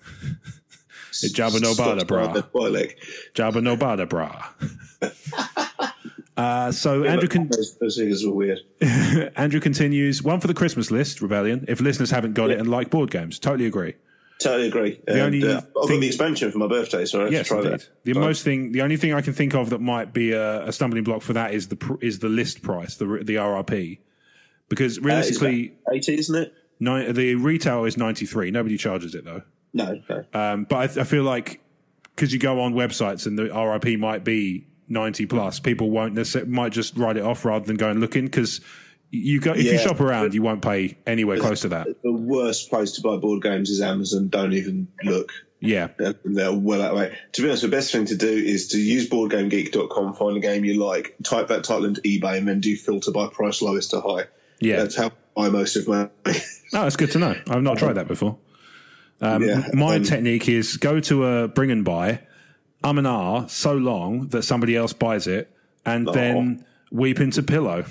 Jabba no bada, brah. Twi'lek. Jabba no bada, brah. Uh, so yeah, Andrew can those, those figures were weird. Andrew continues, one for the Christmas list, Rebellion, if listeners haven't got yeah. it and like board games. Totally agree. Totally agree. The and, only uh, I've got the expansion for my birthday, so I have yes, to try indeed. that. The Sorry. most thing, the only thing I can think of that might be a, a stumbling block for that is the pr- is the list price, the the R R P, because realistically, uh, eighty, isn't it? Ni- the retail is ninety-three. Nobody charges it though. No. no. Um, but I, th- I feel like because you go on websites and the R R P might be ninety plus, people won't necessarily, might just write it off rather than go and look in because you go if yeah. you shop around, you won't pay anywhere close to that. The worst place to buy board games is Amazon. Don't even look. Yeah. They're well out of the way. To be honest, the best thing to do is to use board game geek dot com, find a game you like, type that title into eBay, and then do filter by price lowest to high. Yeah. That's how I buy most of my. Oh, that's good to know. I've not tried that before. Um, yeah, my um, technique is go to a bring and buy, um and ah so long that somebody else buys it, and oh. then weep into pillow.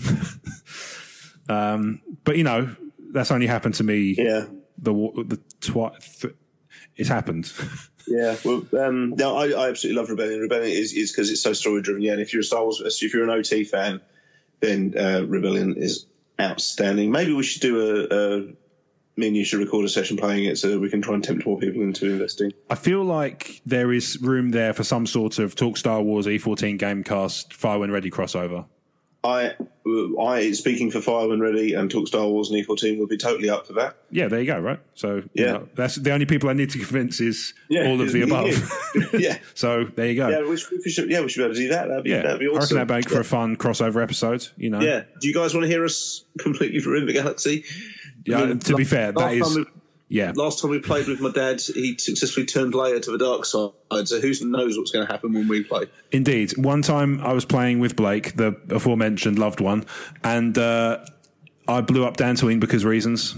um, but, you know, that's only happened to me. Yeah. The, the twi- th- It's happened. Yeah, well, um, no, I, I absolutely love Rebellion. Rebellion is because it's so story driven. Yeah, and if you're a Star Wars, if you're an O T fan, then uh, Rebellion is outstanding. Maybe we should do a, a me and you should record a session playing it so that we can try and tempt more people into investing. I feel like there is room there for some sort of Talk Star Wars E fourteen Gamecast Fire When Ready crossover. I, I speaking for Fire When Ready and Talk Star Wars and E fourteen would be totally up for that. Yeah, there you go. Right, so yeah, you know, that's the only people I need to convince is yeah, all of the above. Yeah, so there you go. Yeah, we should, we should, yeah, we should be able to do that. That'd be, yeah, that'd be awesome. I reckon that'd make yeah. for a fun crossover episode. You know. Yeah. Do you guys want to hear us completely from the galaxy? Yeah. I mean, to be fair, that is. Yeah. Last time we played with my dad, he successfully turned Leia to the dark side. So who knows what's going to happen when we play? Indeed. One time I was playing with Blake, the aforementioned loved one, and uh, I blew up Dantooine because reasons.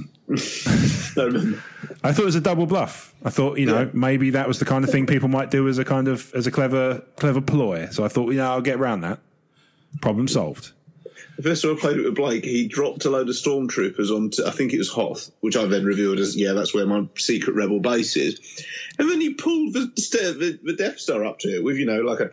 no, no. I thought it was a double bluff. I thought, you know, yeah. maybe that was the kind of thing people might do as a kind of as a clever clever ploy. So I thought, you know, I'll get around that. Problem solved. The first time I played it with Blake, he dropped a load of stormtroopers onto, I think it was Hoth, which I then revealed as, yeah, that's where my secret rebel base is. And then he pulled the, the, the Death Star up to it with, you know, like a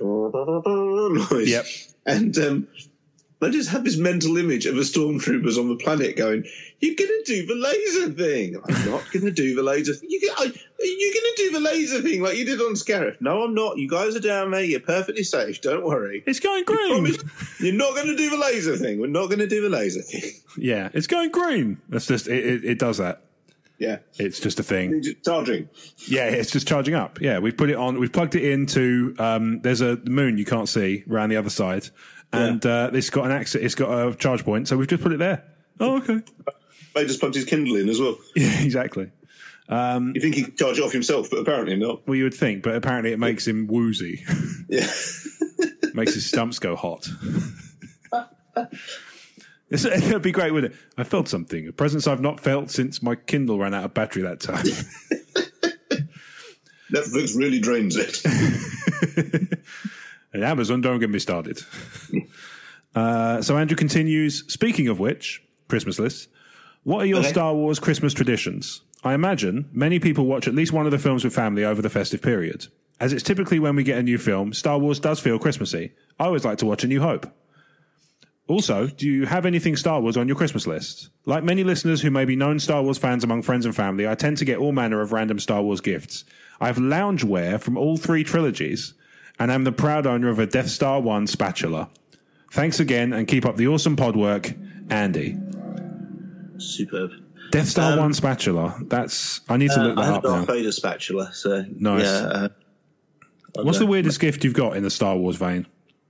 noise. Yep. And um, I just have this mental image of the stormtroopers on the planet going, you're going to do the laser thing. I'm not going to do the laser thing. You, you're going to do the laser thing like you did on Scarif. No, I'm not. You guys are down there. You're perfectly safe. Don't worry. It's going green. You you're not going to do the laser thing. We're not going to do the laser thing. Yeah, it's going green. That's just, it, it, it does that. Yeah. It's just a thing. Charging. Yeah, it's just charging up. Yeah, we've put it on, we've plugged it into, um, there's a moon you can't see around the other side. And yeah. uh, it's got an access, it's got a charge point, so we've just put it there. Oh, okay. They just plugged his Kindle in as well. Yeah, exactly. Um, you think he could charge it off himself, but apparently not. Well, you would think, but apparently it makes him woozy. Yeah. Makes his stumps go hot. It would be great, wouldn't it? I felt something, a presence I've not felt since my Kindle ran out of battery that time. Netflix really drains it. And Amazon, don't get me started. uh, so Andrew continues, speaking of which, Christmas list, what are your okay. Star Wars Christmas traditions? I imagine many people watch at least one of the films with family over the festive period. As it's typically when we get a new film, Star Wars does feel Christmassy. I always like to watch A New Hope. Also, do you have anything Star Wars on your Christmas list? Like many listeners who may be known Star Wars fans among friends and family, I tend to get all manner of random Star Wars gifts. I have loungewear from all three trilogies, and I'm the proud owner of a Death Star one spatula. Thanks again, and keep up the awesome pod work, Andy. Superb. Death Star um, one spatula. That's I need to look uh, that I have up a Darth now. Vader spatula. So nice. Yeah, uh, What's the weirdest gift you've got in the Star Wars vein?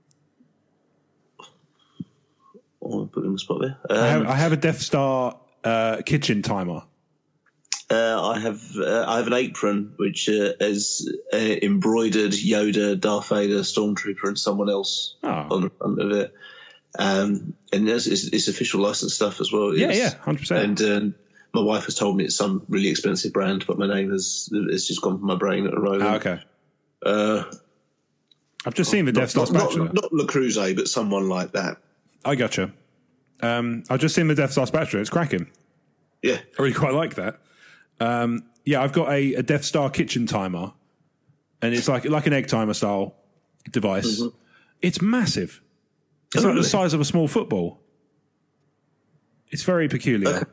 Oh, put me on the spot there. Um, I, have, I have a Death Star uh, kitchen timer. Uh, I have uh, I have an apron which uh, is uh, embroidered Yoda, Darth Vader, Stormtrooper, and someone else oh. on the front of it. Um, and it's, it's, it's official licensed stuff as well. It's, yeah, yeah, one hundred percent. And um, my wife has told me it's some really expensive brand, but my name has it's just gone from my brain at a moment. Oh, okay. Uh, I've just seen the Death Star not, spatula. Not, not Le Creuset, but someone like that. I gotcha. Um, I've just seen the Death Star spatula. It's cracking. Yeah. I really quite like that. Um, yeah, I've got a, a Death Star kitchen timer, and it's like like an egg timer style device. Mm-hmm. It's massive. It's Oh, like really? the size of a small football. It's very peculiar. Okay.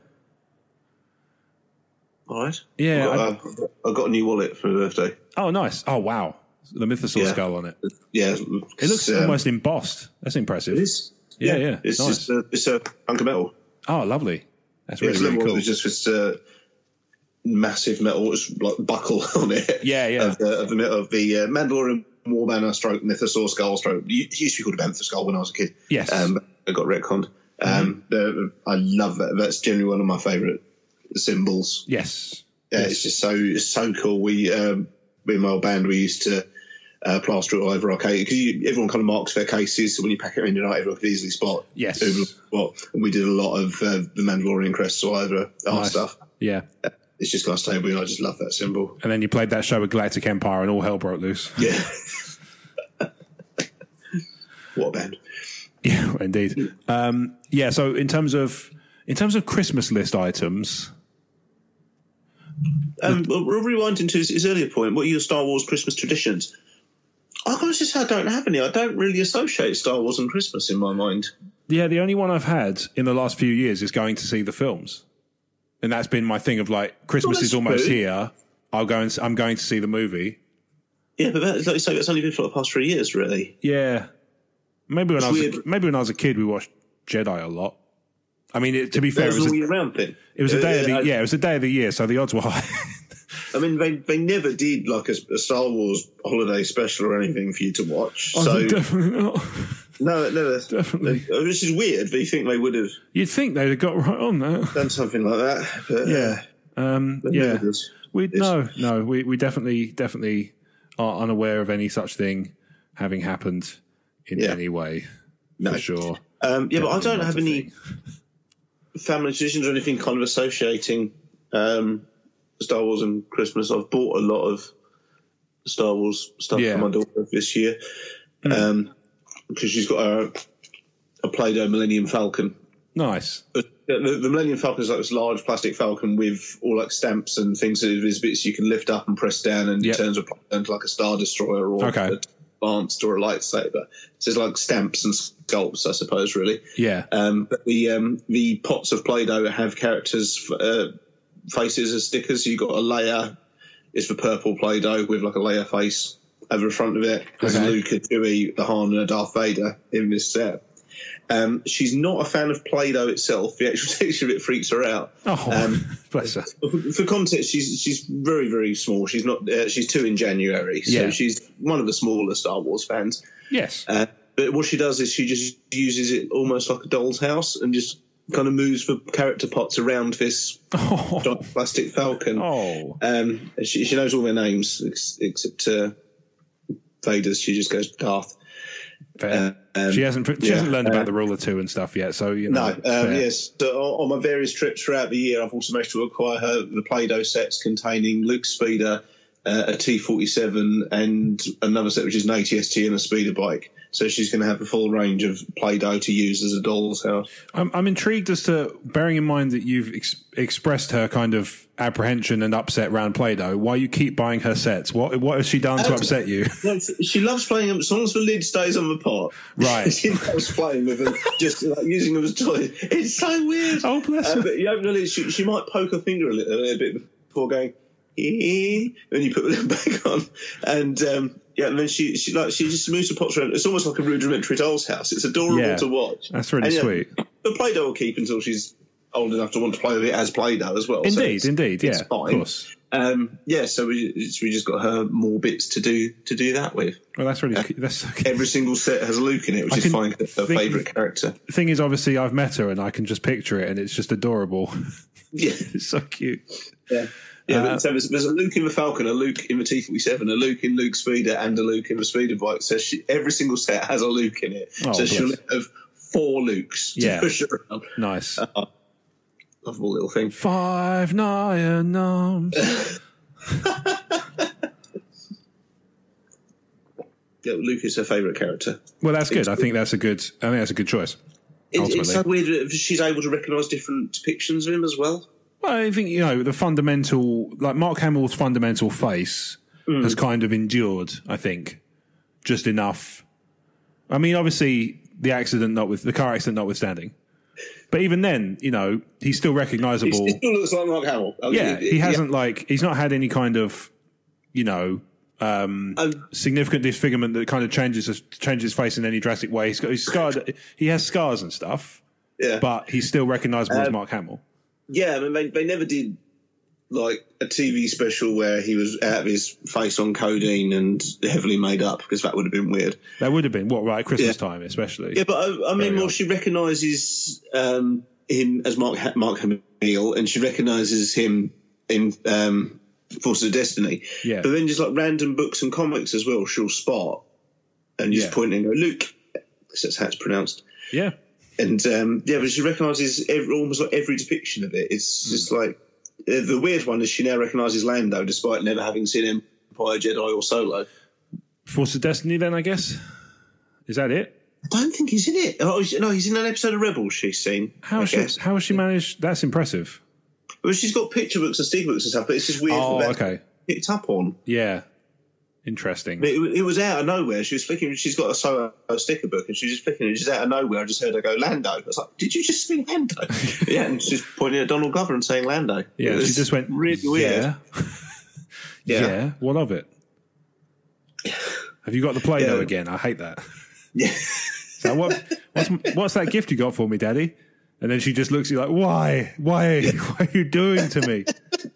All right. Yeah. I got, uh, I got a new wallet for my birthday. Oh, nice. Oh, wow. The Mythosaur Yeah. skull on it. Yeah, It looks um, almost embossed. That's impressive. It is. Yeah, yeah. It's Nice. just a, it's a hunk of metal. Oh, lovely. That's Yeah, really, it's really little, cool. It's just this uh, massive metal like buckle on it. Yeah, yeah. Of the of the, of the uh, Mandalorian Warbanner stroke Mythosaur skull stroke. It used to be called a Bantha skull when I was a kid. Yes. Um, it got retconned. Um, the, I love that. That's generally one of my favourite symbols. Yes. Yeah, Yes. it's just so it's so cool. We, um, me and my old band, we used to uh, plaster it all over our case because everyone kind of marks their cases. So when you pack it in and out, everyone could easily spot. Yes. who was what. And we did a lot of uh, the Mandalorian crests all over our Nice. stuff. Yeah. It's just glass table, and I just love that symbol. And then you played that show with Galactic Empire and all hell broke loose. Yeah. What a band. Yeah, indeed. Um, yeah, so in terms of in terms of Christmas list items, Um, well, we're rewinding to his, his earlier point. What are your Star Wars Christmas traditions? I gotta just say I don't have any. I don't really associate Star Wars and Christmas in my mind. yeah, the only one I've had in the last few years is going to see the films. And that's been my thing of like, Christmas Well, is that's almost good. here. I'll go and, s- I'm going to see the movie. Yeah, but that, like you say, that's only been for the past three years, really. Yeah. Maybe when, I was a, weird. maybe when I was a kid, we watched Jedi a lot. I mean, it, to be That fair, it was was, an a, all-year-round thing. it was a day of the, Uh, yeah, it was a day of the year, so the odds were high. I mean, they they never did like a, a Star Wars holiday special or anything for you to watch. I So think definitely not. no, it never. Definitely. Uh, This is weird, but you think they would have You'd think they'd have got right on that. done something like that? But, Yeah. Um, uh, they yeah. never did. We It's- no, no. We we definitely definitely are unaware of any such thing having happened in Yeah. any way. No. For sure. Um, yeah, but I Definitely don't not have a any thing. family traditions or anything kind of associating um, Star Wars and Christmas. I've bought a lot of Star Wars stuff Yeah. for my daughter this year um, because she's got a, a Play-Doh Millennium Falcon. Nice. But the, the Millennium Falcon is like this large plastic falcon with all like stamps and things. So there's bits you can lift up and press down, and Yep. it turns into like a Star Destroyer or Okay. a advanced or a lightsaber. So it's like stamps and sculpts, I suppose, really. Yeah. Um, but the um, the pots of Play-Doh have characters' uh, faces as stickers. So you've got a Leia, it's for purple Play-Doh with like a Leia face over the front of it. There's Okay. a Luke, a Chewie, a Han, and a Darth Vader in this set. Um, she's not a fan of Play-Doh itself. The actual texture of it freaks her out. Oh, Um, bless her. For context, she's she's very very small. She's not. Uh, she's two in January, so Yeah. she's one of the smaller Star Wars fans. Yes. Uh, but what she does is she just uses it almost like a doll's house and just kind of moves the character pots around this Oh. giant plastic falcon. Oh. Um, and she, she knows all their names ex- except uh, Vader's. She just goes Darth. Fair. um, she hasn't. She yeah, hasn't learned uh, about the rule of two and stuff yet. So you No, know. um, fair. yes. So on, on my various trips throughout the year, I've also managed to acquire her the Play-Doh sets containing Luke's speeder, uh, a T forty-seven, and another set which is an A T S T and a speeder bike. So she's going to have a full range of Play-Doh to use as a doll's house. I'm, I'm intrigued as to, bearing in mind that you've ex- expressed her kind of apprehension and upset around Play-Doh, why you keep buying her sets. What what has she done to Um, upset you? No, she loves playing them as long as the lid stays on the pot. Right. She loves playing with them, just like using them as toys. It's so weird. Oh, bless Uh, her. but you open the lid, she, she might poke her finger a little, a little bit before going, "Eh," when you put the lid back on. And um, yeah, and then she she like she just moves the pots around. It's almost like a rudimentary doll's house. It's adorable Yeah. to watch. That's really And, yeah, sweet. The Play-Doh will keep until she's old enough to want to play with it as Play-Doh as well. So Indeed, it's- indeed, yeah, it's of fine. course. Um, yeah, so we we just got her more bits to do to do that with. Well, that's really that's okay. Every single set has a Luke in it, which I is can fine. Her think- favourite character. The thing is, obviously, I've met her and I can just picture it, and it's just adorable. Yeah, It's so cute. yeah, yeah. Uh, but so there's, there's a Luke in the Falcon, a Luke in the T forty-seven, a Luke in Luke's speeder, and a Luke in the speeder bike. So she, every single set has a Luke in it. Oh, so she'll bless. have four Lukes to Yeah. push around. Nice. Lovable little thing. Five nine arms. Yeah, Luke is her favourite character. Well, that's good. I think that's a good. I think that's a good choice. It, Ultimately. it's so weird that she's able to recognise different depictions of him as well. Well, I think, you know, the fundamental, like Mark Hamill's fundamental face Mm. has kind of endured, I think, just enough I mean, obviously, the accident not with the car accident notwithstanding, but even then, you know, he's still recognisable. He still looks like Mark Hamill. I mean, yeah, it, he hasn't yeah. like he's not had any kind of, you know, um, um, significant disfigurement that kind of changes his, changes his face in any drastic way. He's got he's scarred. He has scars and stuff. Yeah, but he's still recognisable um, as Mark Hamill. Yeah, I mean, they, they never did like a T V special where he was out of his face on codeine and heavily made up, because that would have been weird. That would have been what, right? Christmas yeah. time, especially. Yeah, but I, I mean, well, she recognises um, him as Mark Mark Hamill, and she recognises him in um, Forces of Destiny. Yeah. But then just like random books and comics as well, she'll spot and just yeah. point and go, Luke. Because that's how it's pronounced. Yeah. And um, yeah, but she recognises every, almost like every depiction of it. It's mm. just like uh, the weird one is she now recognises Lando despite never having seen Empire, Jedi, or Solo. Force of Destiny, then I guess. Is that it? I don't think he's in it. Oh no, he's in an episode of Rebels. She's seen. How has she? How has she managed? That's impressive. Well, she's got picture books and sticker books and stuff, but it's just weird. Oh, okay. Picked up on. Yeah. Interesting. It, it was out of nowhere. She was flicking. She's got a Solo sticker book, and she was just flicking it. Just out of nowhere, I just heard her go Lando. I was like, "Did you just see Lando?" Yeah, and she's pointing at Donald Glover and saying Lando. Yeah, she just went really weird. Yeah. yeah. yeah. What of it? Have you got the Play-Doh yeah. again? I hate that. Yeah. So what? What's, what's that gift you got for me, Daddy? And then she just looks at you like, "Why? Why? What are you doing to me?"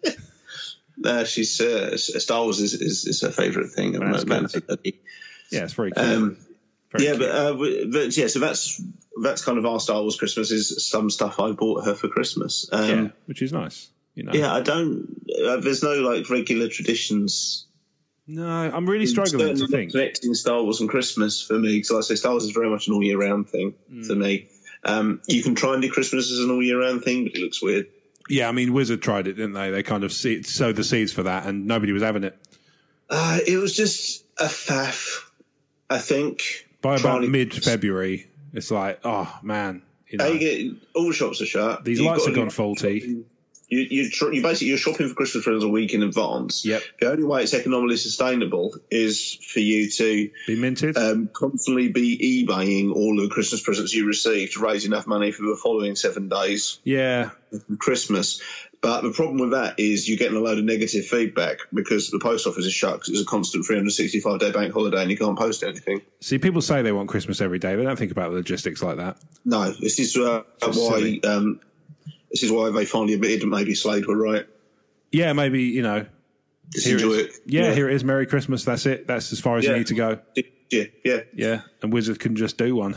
Uh, she's uh, Star Wars is, is, is her favourite thing. That's good. Yeah, it's very cute. Um, very yeah, cute. But, uh, but yeah, so that's that's kind of our Star Wars Christmas is some stuff I bought her for Christmas. Um, yeah, which is nice. You know. Yeah, I don't. Uh, there's no like regular traditions. No, I'm really struggling to think connecting Star Wars and Christmas for me, because like I say, Star Wars is very much an all year round thing mm. for me. Um, you can try and do Christmas as an all year round thing, but it looks weird. Yeah, I mean, Wizard tried it, didn't they? They kind of see, sowed the seeds for that, and nobody was having it. Uh, it was just a faff, I think. By about mid-February, it's like, oh, man. You know, you get, all the shops are shut. These You've lights got, have gone faulty. You, you, you basically, you're shopping for Christmas presents a week in advance. Yep. The only way it's economically sustainable is for you to be minted, um, constantly be eBaying all the Christmas presents you receive to raise enough money for the following seven days. Yeah. Of Christmas. But the problem with that is you're getting a load of negative feedback because the post office is shut because it's a constant three hundred sixty-five day bank holiday and you can't post anything. See, people say they want Christmas every day. They don't think about the logistics like that. No, this is uh, why... Um, This is why they finally admitted that maybe Slade were right. Yeah, maybe, you know. Just enjoy it. it. Yeah, yeah, here it is. Merry Christmas. That's it. That's as far as yeah. you need to go. Yeah, yeah. Yeah, and Wizard can just do one.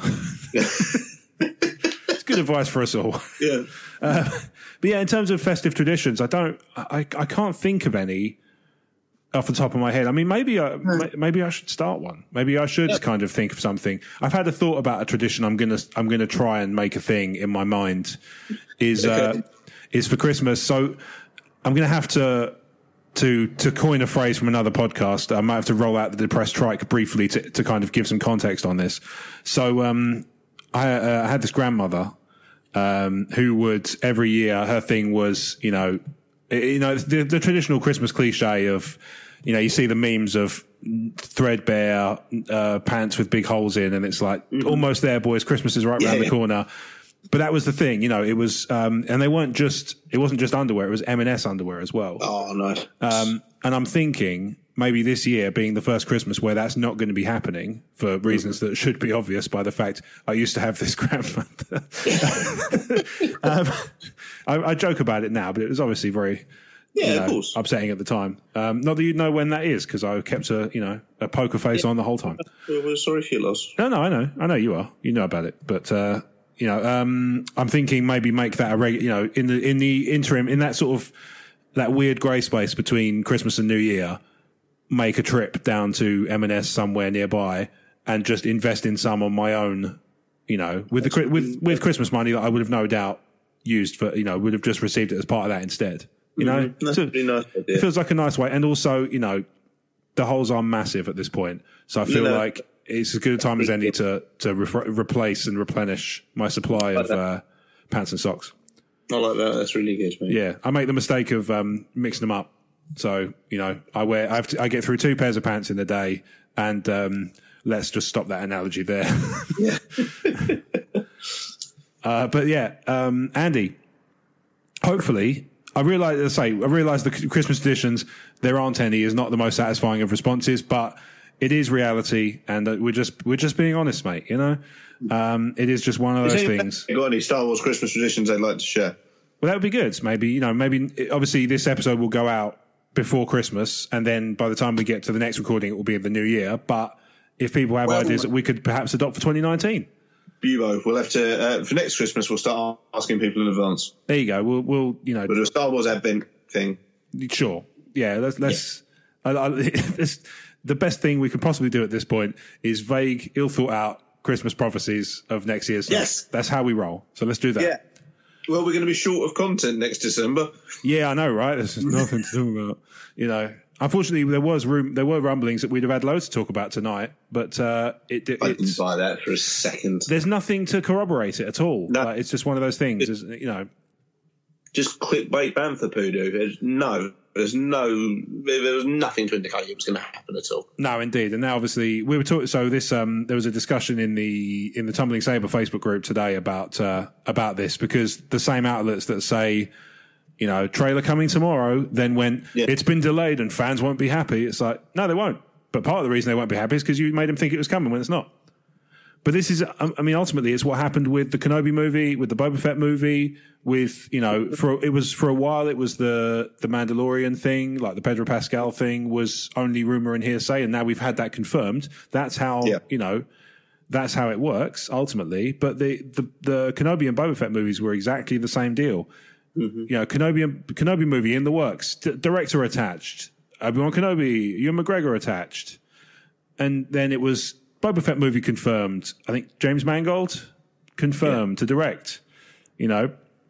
It's good advice for us all. Yeah. Uh, but yeah, in terms of festive traditions, I don't, I, I can't think of any off the top of my head. I mean, maybe I, maybe I should start one. Maybe I should yeah. kind of think of something. I've had a thought about a tradition. I'm gonna I'm gonna try and make a thing in my mind. Is okay. uh, is for Christmas. So I'm gonna have to to to coin a phrase from another podcast. I might have to roll out the depressed trike briefly to to kind of give some context on this. So um, I, uh, I had this grandmother um, who would every year her thing was you know you know the, the traditional Christmas cliche of. You know, you see the memes of threadbare uh, pants with big holes in, and it's like mm-hmm. almost there, boys. Christmas is right yeah, around the yeah. corner. But that was the thing, you know. It was, um, and they weren't just. It wasn't just underwear; it was M and S underwear as well. Oh no! Um, and I'm thinking maybe this year being the first Christmas where that's not going to be happening for reasons mm-hmm. that should be obvious by the fact I used to have this grandmother. um, I, I joke about it now, but it was obviously very. Yeah, you know, of course. Upsetting at the time. Um, not that you know when that is, because I kept a you know a poker face yeah. on the whole time. Well, we're sorry for your loss. No, no, I know, I know you are. You know about it, but uh, you know, um, I'm thinking maybe make that a regular. You know, in the in the interim, in that sort of that weird grey space between Christmas and New Year, make a trip down to M and S somewhere nearby and just invest in some on my own. You know, with the with with Christmas money that I would have no doubt used for. You know, would have just received it as part of that instead. You know, mm-hmm. That's so pretty nice idea. It feels like a nice way. And also, you know, the holes are massive at this point. So I feel you know, like it's as good a time as any to, to re- replace and replenish my supply like of uh, pants and socks. I like that. That's really good, mate. Yeah. I make the mistake of um, mixing them up. So, you know, I wear, I, have to, I get through two pairs of pants in the day and um, let's just stop that analogy there. Yeah. uh, but yeah, um, Andy, hopefully, I realise, I say, I realise the Christmas editions, there aren't any, is not the most satisfying of responses, but it is reality, and we're just we're just being honest, mate. You know, um, it is just one of those things. You got any Star Wars Christmas traditions they'd like to share? Well, that would be good. Maybe, you know, maybe obviously this episode will go out before Christmas, and then by the time we get to the next recording, it will be in the new year. But if people have well, ideas that we could perhaps adopt for twenty nineteen, Bubo, we'll have to uh, for next Christmas. We'll start asking people in advance. There you go. We'll, we'll you know, we'll do a Star Wars Advent thing. Sure. Yeah. Let's. let's yeah. I, I, it's, the best thing we could possibly do at this point is vague, ill thought out Christmas prophecies of next year's. Yes, that's how we roll. So let's do that. Yeah. Well, we're going to be short of content next December. Yeah, I know, right? There's nothing to talk about. You know, unfortunately, there was room. There were rumblings that we'd have had loads to talk about tonight, but uh, it. it I didn't buy that for a second. There's nothing to corroborate it at all. No. Like, it's just one of those things. It, you know, just clickbait Bantha Poodoo. There's no. There's no. There was nothing to indicate it was going to happen at all. No, indeed. And now, obviously, we were talking. So this, um, there was a discussion in the in the Tumbling Saber Facebook group today about uh, about this, because the same outlets that say, you know, trailer coming tomorrow, then went, yeah. it's been delayed and fans won't be happy. It's like, no, they won't. But part of the reason they won't be happy is because you made them think it was coming when it's not. But this is, I mean, ultimately, it's what happened with the Kenobi movie, with the Boba Fett movie, with, you know, for it was for a while, it was the the Mandalorian thing, like the Pedro Pascal thing was only rumor and hearsay, and now we've had that confirmed. That's how, yeah. you know, that's how it works ultimately. But the the, the Kenobi and Boba Fett movies were exactly the same deal. Mm-hmm. You know, Kenobi Kenobi movie in the works, D- director attached, Obi-Wan Kenobi, Ewan McGregor attached, and then it was Boba Fett movie confirmed. I think James Mangold confirmed yeah. to direct. You know,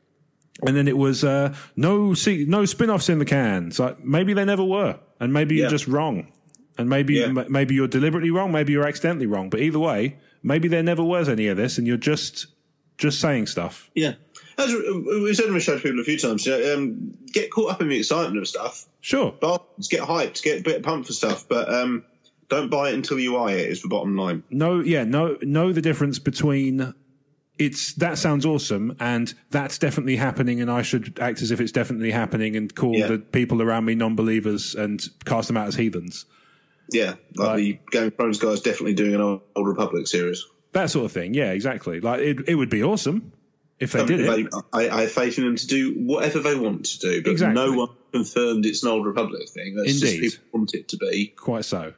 and then it was uh, no see, no spin-offs in the can. It's like maybe they never were, and maybe yeah. you're just wrong, and maybe yeah. m- maybe you're deliberately wrong, maybe you're accidentally wrong. But either way, maybe there never was any of this, and you're just just saying stuff. Yeah. As we've said on the show to people a few times, you know, um, get caught up in the excitement of stuff. Sure. But get hyped, get a bit pumped for stuff, but um, don't buy it until you eye it, is the bottom line. No, yeah, no, know the difference between it's that sounds awesome and that's definitely happening and I should act as if it's definitely happening and call yeah. the people around me non-believers and cast them out as heathens. Yeah, like, like the Game of Thrones guys definitely doing an Old Republic series. That sort of thing, yeah, exactly. Like it, it would be awesome. If they did it, I, I have faith in them to do whatever they want to do, but exactly. no one confirmed it's an Old Republic thing. That's Indeed. Just people want it to be. Quite so.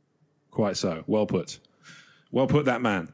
Quite so. Well put. Well put, that man.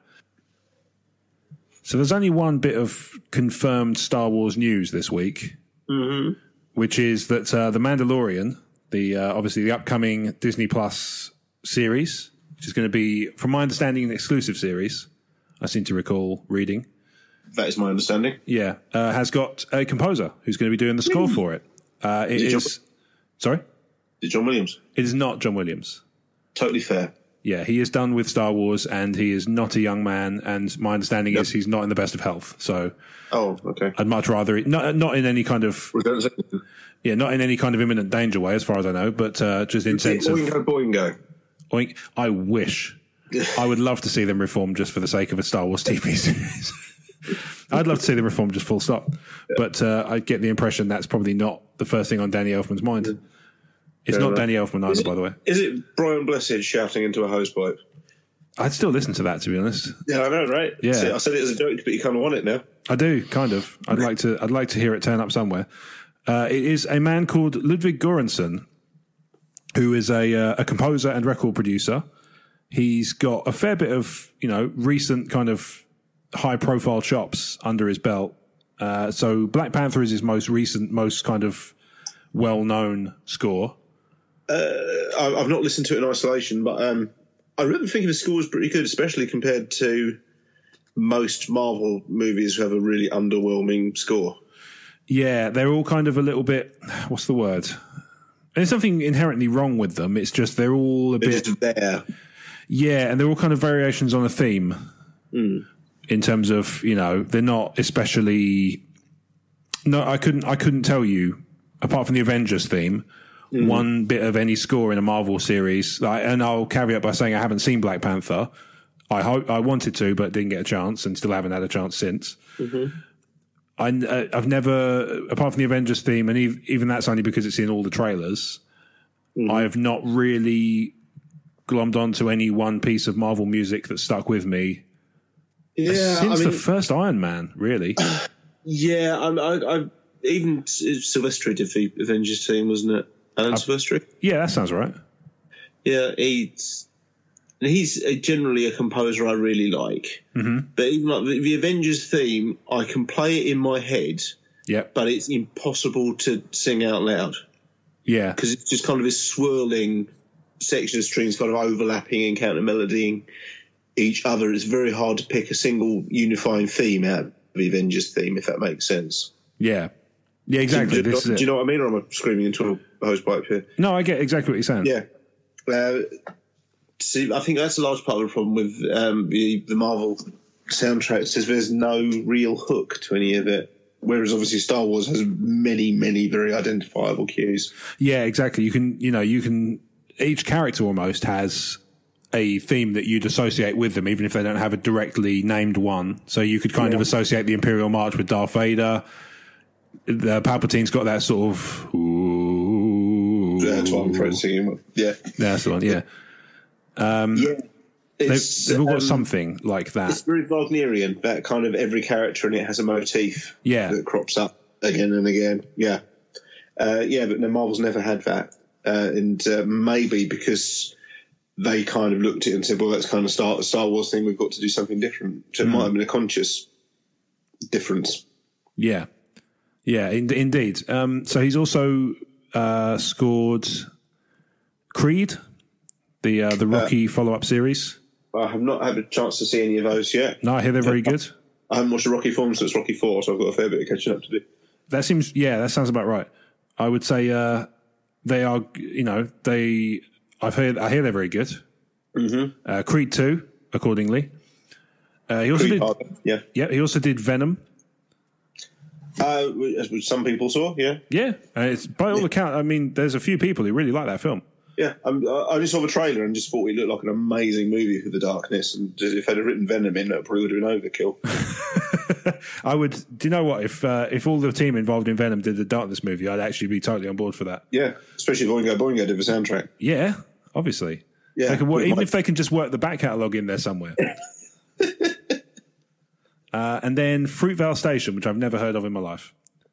So there's only one bit of confirmed Star Wars news this week, mm-hmm. which is that uh, The Mandalorian, the uh, obviously the upcoming Disney Plus series, which is going to be, from my understanding, an exclusive series, I seem to recall reading. That is my understanding. Yeah, uh, has got a composer who's going to be doing the score for it. Uh, it is, is sorry? Is it John Williams? It is not John Williams. Totally fair. Yeah, he is done with Star Wars, and he is not a young man. And my understanding yep. is he's not in the best of health. So, oh, okay. I'd much rather not not in any kind of yeah, not in any kind of imminent danger way, as far as I know, but uh, just in sense of Boingo, boingo. Oink, I wish. I would love to see them reform just for the sake of a Star Wars T V series. I'd love to see them reform just full stop. Yeah. But uh, I get the impression that's probably not the first thing on Danny Elfman's mind. Yeah. It's Fair not enough. Danny Elfman either, is it, by the way. Is it Brian Blessed shouting into a hosepipe? I'd still listen to that, to be honest. Yeah, I know, right? Yeah. See, I said it as a joke, but you kind of want it now. I do, kind of. I'd like to. I'd like to hear it turn up somewhere. Uh, it is a man called Ludwig Göransson, who is a uh, a composer and record producer. He's got a fair bit of, you know, recent kind of high-profile chops under his belt. Uh, so Black Panther is his most recent, most kind of well-known score. Uh, I've not listened to it in isolation, but um, I remember thinking the score was pretty good, especially compared to most Marvel movies who have a really underwhelming score. Yeah, they're all kind of a little bit, what's the word? There's something inherently wrong with them. It's just they're all a they're bit... just there. Yeah, and they're all kind of variations on a theme. Mm. In terms of, you know, they're not especially... No, I couldn't I couldn't tell you, apart from the Avengers theme, mm. one bit of any score in a Marvel series. Like, and I'll caveat by saying I haven't seen Black Panther. I hope I wanted to, but didn't get a chance, and still haven't had a chance since. Mm-hmm. I, uh, I've never, apart from the Avengers theme, and even, even that's only because it's in all the trailers. Mm-hmm. I have not really glommed onto any one piece of Marvel music that stuck with me. Yeah, since I mean, the first Iron Man, really. Yeah, I, I, I even Silvestri did the Avengers theme, wasn't it? Alan uh, Silvestri. Yeah, that sounds right. Yeah, he's he's generally a composer I really like. Mm-hmm. But even like the, the Avengers theme, I can play it in my head. Yeah, but it's impossible to sing out loud. Yeah, because it's just kind of this swirling section of strings, kind of overlapping and counter melodying each other. It's very hard to pick a single unifying theme out of the Avengers theme, if that makes sense. Yeah, yeah, exactly. Do, this do, is do you know what I mean, or am I screaming into a hose pipe here? No, I get exactly what you're saying. Yeah. Uh, see, I think that's a large part of the problem with um, the, the Marvel soundtracks is there's no real hook to any of it. Whereas obviously Star Wars has many, many very identifiable cues. Yeah, exactly. You can, you know, you can, each character almost has a theme that you'd associate with them, even if they don't have a directly named one. So you could kind yeah. of associate the Imperial March with Darth Vader. The Palpatine's got that sort of. Ooh, yeah, that's what I'm trying to sing. Yeah, that's the one. Yeah, um, yeah. They've, they've all got um, something like that. It's very Wagnerian. That kind of every character in it has a motif. Yeah. That crops up again and again. Yeah, uh, yeah. But no, Marvel's never had that, uh, and uh, maybe because they kind of looked at it and said, "Well, that's kind of Star Star Wars thing. We've got to do something different." So it mm. might have been a conscious difference. Yeah, yeah, in, indeed. Um, so he's also uh, scored Creed, the uh, the Rocky uh, follow-up series. I have not had a chance to see any of those yet. No, I hear they're very good. I haven't watched the Rocky film since Rocky four, so I've got a fair bit of catching up to do. That seems, yeah, that sounds about right. I would say uh, they are, you know, they. I've heard, I hear they're very good. Mm-hmm. Uh, Creed two, accordingly. Uh, he also Creed, did, uh, yeah, yeah. He also did Venom. Uh, as some people saw, yeah, yeah. Uh, it's by all yeah. accounts. I mean, there's a few people who really like that film. Yeah, um, I only saw the trailer and just thought it looked like an amazing movie for the darkness. And if they'd have written Venom in, that probably would have been overkill. I would. Do you know what? If uh, if all the team involved in Venom did the Darkness movie, I'd actually be totally on board for that. Yeah, especially if Boingo Boingo did the soundtrack. Yeah, obviously. Yeah, they can work, even might... if they can just work the back catalogue in there somewhere. uh, and then Fruitvale Station, which I've never heard of in my life,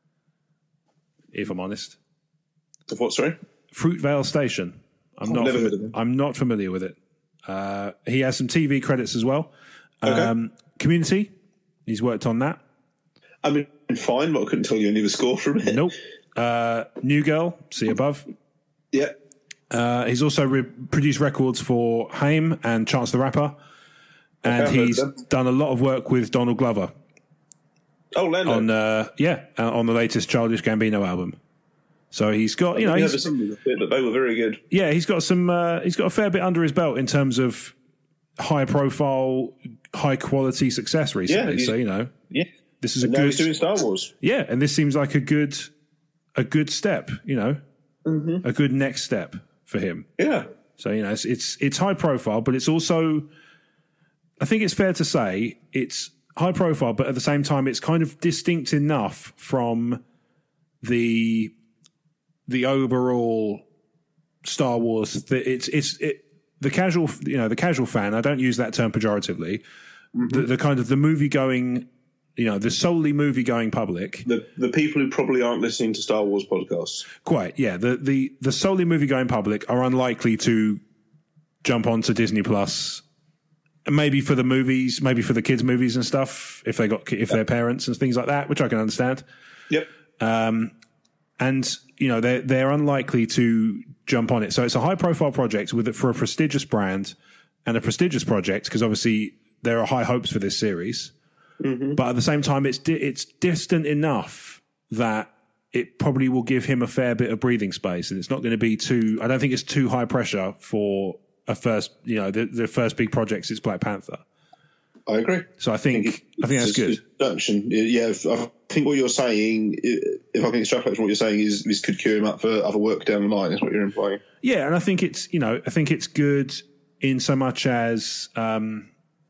if I'm honest. Of what? Sorry, Fruitvale Station. I'm I've not. Never Fami- heard of him. I'm not familiar with it. Uh, he has some T V credits as well. Okay. Um, Community. He's worked on that. I mean, fine, but I couldn't tell you any of the score from it. Nope. Uh, New Girl. See above. Yeah. Uh, he's also re- produced records for Haim and Chance the Rapper, and okay, he's done a lot of work with Donald Glover. Oh, Lando. On uh, yeah, uh, on the latest Childish Gambino album. So he's got, you know, he's, bit, but they were very good. Yeah, he's got some. Uh, he's got a fair bit under his belt in terms of high profile, high quality success recently. Yeah, so you know, yeah, this is and a now good. He's doing Star Wars. Yeah, and this seems like a good, a good step. You know, mm-hmm. a good next step for him. Yeah. So you know, it's, it's it's high profile, but it's also, I think it's fair to say it's high profile, but at the same time, it's kind of distinct enough from the. the overall Star Wars, it's it's it, the casual, you know, the casual fan. I don't use that term pejoratively. Mm-hmm. The, the kind of the movie going, you know, the solely movie going public. The the people who probably aren't listening to Star Wars podcasts. Quite, yeah. The the the solely movie going public are unlikely to jump onto Disney Plus. Maybe for the movies, maybe for the kids' movies and stuff. If they got if they're parents and things like that, which I can understand. Yep. Um, and you know they're they're unlikely to jump on it. So it's a high profile project with it for a prestigious brand and a prestigious project because obviously there are high hopes for this series. Mm-hmm. But at the same time, it's di- it's distant enough that it probably will give him a fair bit of breathing space, and it's not going to be too. I don't think it's too high pressure for a first. You know, the, the first big project is Black Panther. I agree. So I think I think, I think that's good. Production, yeah. I think what you're saying, if I can extrapolate from what you're saying, is this could cure him up for other work down the line. Is what you're implying. Yeah, and I think it's you know I think it's good in so much as um,